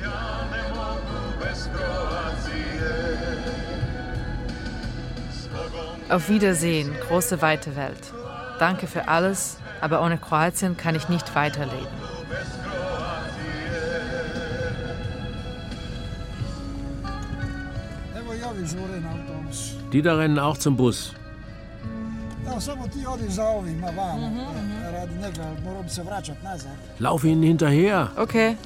Auf Wiedersehen, große weite Welt. Danke für alles, aber ohne Kroatien kann ich nicht weiterleben. Die da rennen auch zum Bus. Lauf ihnen hinterher. Okay.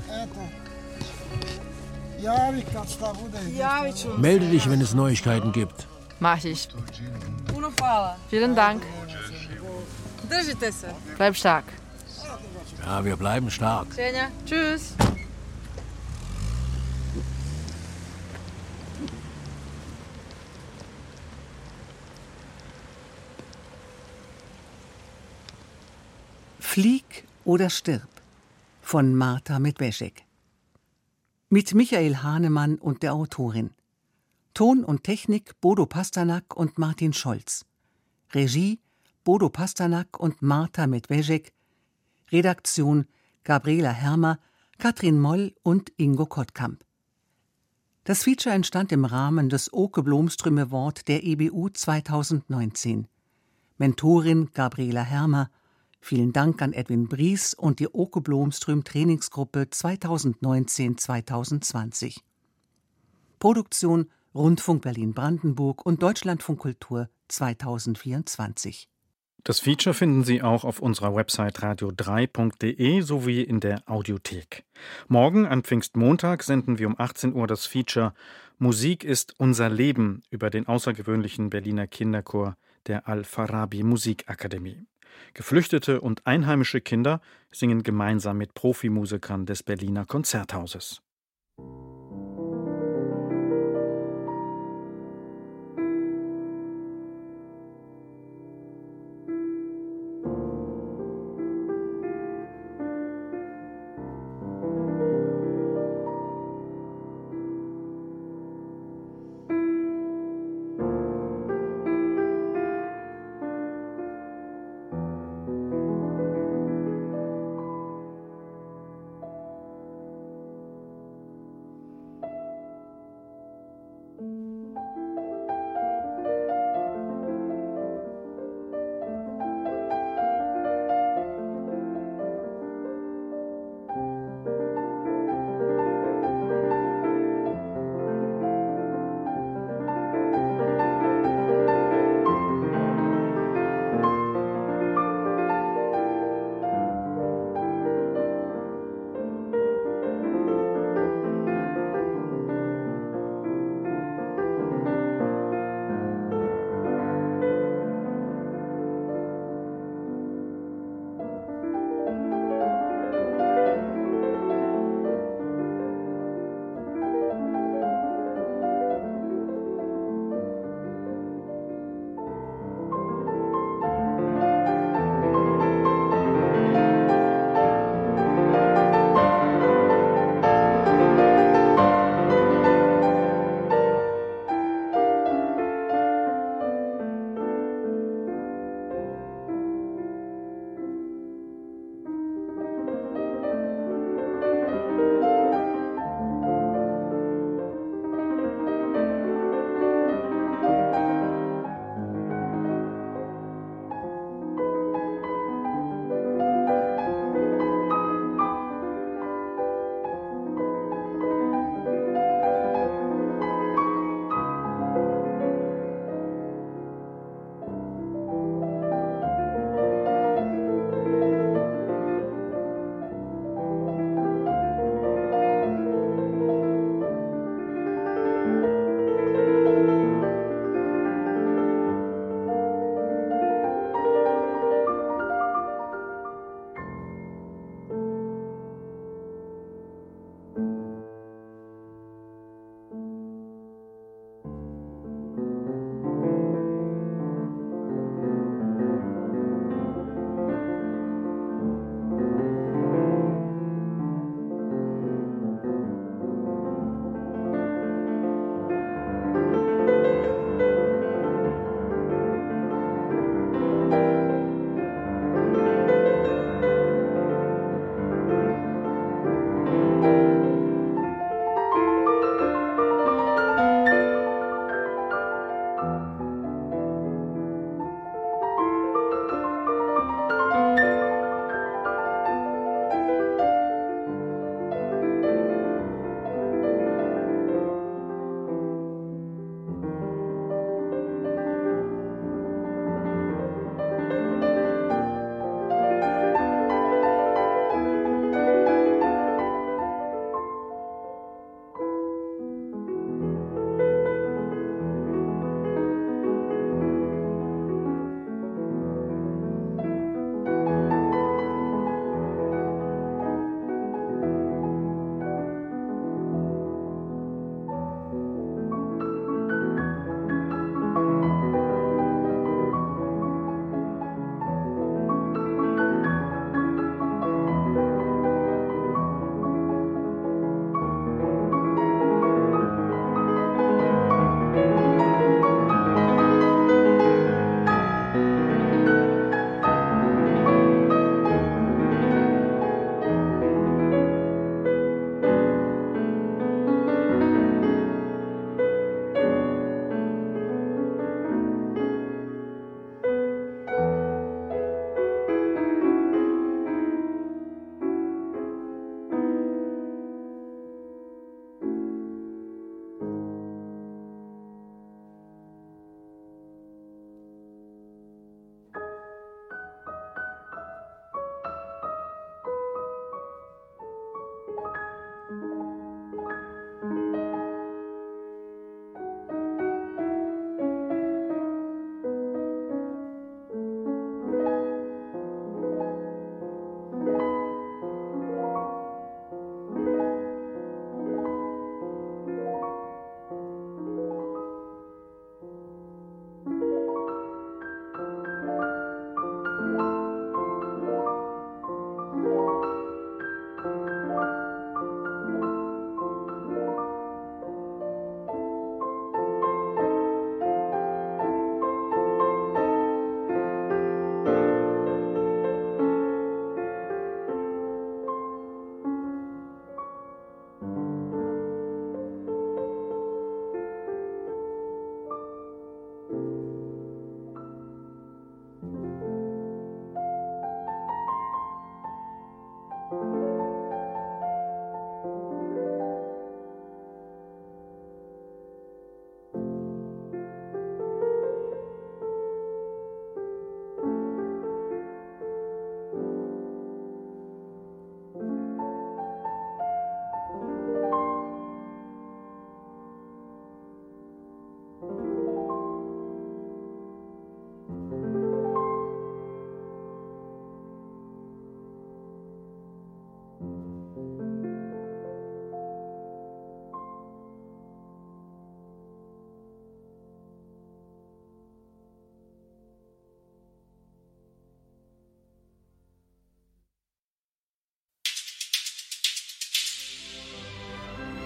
Melde dich, wenn es Neuigkeiten gibt. Mach ich. Vielen Dank. Bleib stark. Ja, wir bleiben stark. Tschüss. Flieg oder stirb von Marta Medvešek. Mit Michael Hahnemann und der Autorin. Ton und Technik Bodo Pasternak und Martin Scholz. Regie Bodo Pasternak und Marta Medvešek. Redaktion Gabriela Hermer, Katrin Moll und Ingo Kottkamp. Das Feature entstand im Rahmen des Oke Blomström Award der EBU 2019. Mentorin Gabriela Hermer. Vielen Dank an Edwin Bries und die Oke Blomström Trainingsgruppe 2019-2020. Produktion Rundfunk Berlin-Brandenburg und Deutschlandfunk Kultur 2024. Das Feature finden Sie auch auf unserer Website radio3.de sowie in der Audiothek. Morgen an Pfingstmontag senden wir um 18 Uhr das Feature Musik ist unser Leben über den außergewöhnlichen Berliner Kinderchor der Al-Farabi Musikakademie. Geflüchtete und einheimische Kinder singen gemeinsam mit Profimusikern des Berliner Konzerthauses.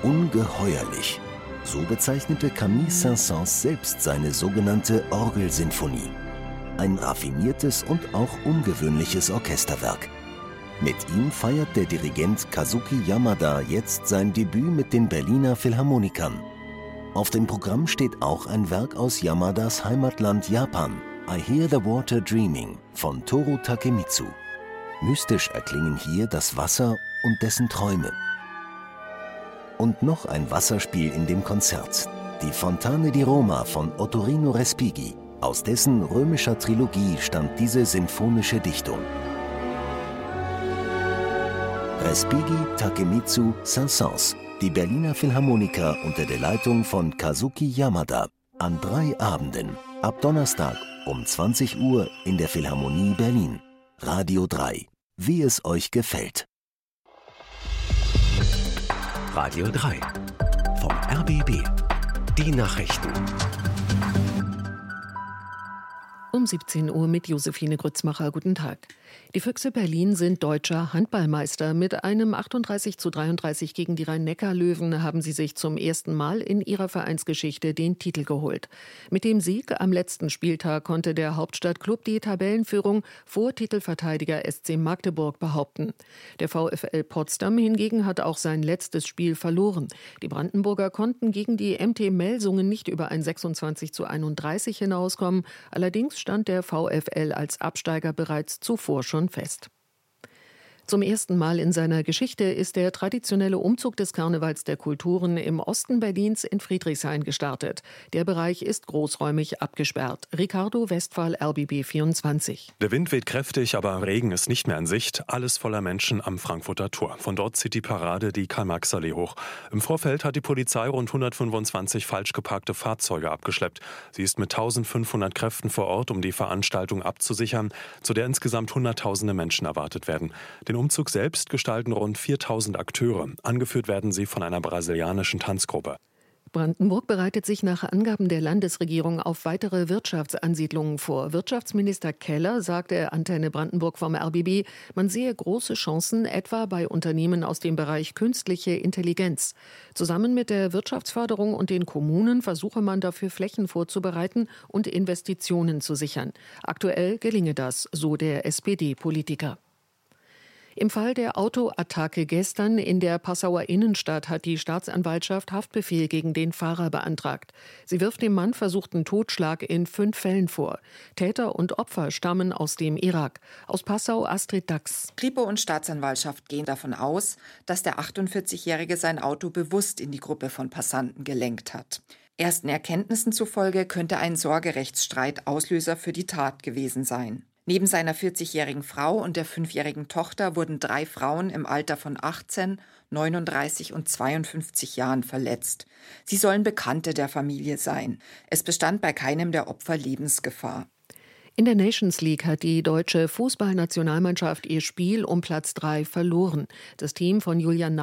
Ungeheuerlich. So bezeichnete Camille Saint-Saëns selbst seine sogenannte Orgelsinfonie. Ein raffiniertes und auch ungewöhnliches Orchesterwerk. Mit ihm feiert der Dirigent Kazuki Yamada jetzt sein Debüt mit den Berliner Philharmonikern. Auf dem Programm steht auch ein Werk aus Yamadas Heimatland Japan, I Hear the Water Dreaming von Toru Takemitsu. Mystisch erklingen hier das Wasser und dessen Träume. Und noch ein Wasserspiel in dem Konzert, die Fontane di Roma von Ottorino Respighi. Aus dessen römischer Trilogie stammt diese sinfonische Dichtung. Respighi, Takemitsu, Saint-Saëns, die Berliner Philharmoniker unter der Leitung von Kazuki Yamada. An 3 Abenden, ab Donnerstag um 20 Uhr in der Philharmonie Berlin. Radio 3. Wie es euch gefällt. Radio 3. Vom RBB. Die Nachrichten. Um 17 Uhr mit Josephine Grützmacher. Guten Tag. Die Füchse Berlin sind deutscher Handballmeister. Mit einem 38:33 gegen die Rhein-Neckar-Löwen haben sie sich zum ersten Mal in ihrer Vereinsgeschichte den Titel geholt. Mit dem Sieg am letzten Spieltag konnte der Hauptstadtklub die Tabellenführung vor Titelverteidiger SC Magdeburg behaupten. Der VfL Potsdam hingegen hat auch sein letztes Spiel verloren. Die Brandenburger konnten gegen die MT Melsungen nicht über ein 26:31 hinauskommen. Allerdings stand der VfL als Absteiger bereits zuvor schon fest. Zum ersten Mal in seiner Geschichte ist der traditionelle Umzug des Karnevals der Kulturen im Osten Berlins in Friedrichshain gestartet. Der Bereich ist großräumig abgesperrt. Ricardo Westphal, RBB 24. Der Wind weht kräftig, aber Regen ist nicht mehr in Sicht. Alles voller Menschen am Frankfurter Tor. Von dort zieht die Parade die Karl-Marx-Allee hoch. Im Vorfeld hat die Polizei rund 125 falsch geparkte Fahrzeuge abgeschleppt. Sie ist mit 1500 Kräften vor Ort, um die Veranstaltung abzusichern, zu der insgesamt Hunderttausende Menschen erwartet werden. Den Umzug selbst gestalten rund 4000 Akteure. Angeführt werden sie von einer brasilianischen Tanzgruppe. Brandenburg bereitet sich nach Angaben der Landesregierung auf weitere Wirtschaftsansiedlungen vor. Wirtschaftsminister Keller sagte Antenne Brandenburg vom RBB, man sehe große Chancen etwa bei Unternehmen aus dem Bereich künstliche Intelligenz. Zusammen mit der Wirtschaftsförderung und den Kommunen versuche man dafür Flächen vorzubereiten und Investitionen zu sichern. Aktuell gelinge das, so der SPD-Politiker. Im Fall der Autoattacke gestern in der Passauer Innenstadt hat die Staatsanwaltschaft Haftbefehl gegen den Fahrer beantragt. Sie wirft dem Mann versuchten Totschlag in 5 Fällen vor. Täter und Opfer stammen aus dem Irak. Aus Passau Astrid Dax. Kripo und Staatsanwaltschaft gehen davon aus, dass der 48-Jährige sein Auto bewusst in die Gruppe von Passanten gelenkt hat. Ersten Erkenntnissen zufolge könnte ein Sorgerechtsstreit Auslöser für die Tat gewesen sein. Neben seiner 40-jährigen Frau und der 5-jährigen Tochter wurden 3 Frauen im Alter von 18, 39 und 52 Jahren verletzt. Sie sollen Bekannte der Familie sein. Es bestand bei keinem der Opfer Lebensgefahr. In der Nations League hat die deutsche Fußballnationalmannschaft ihr Spiel um Platz 3 verloren. Das Team von Julian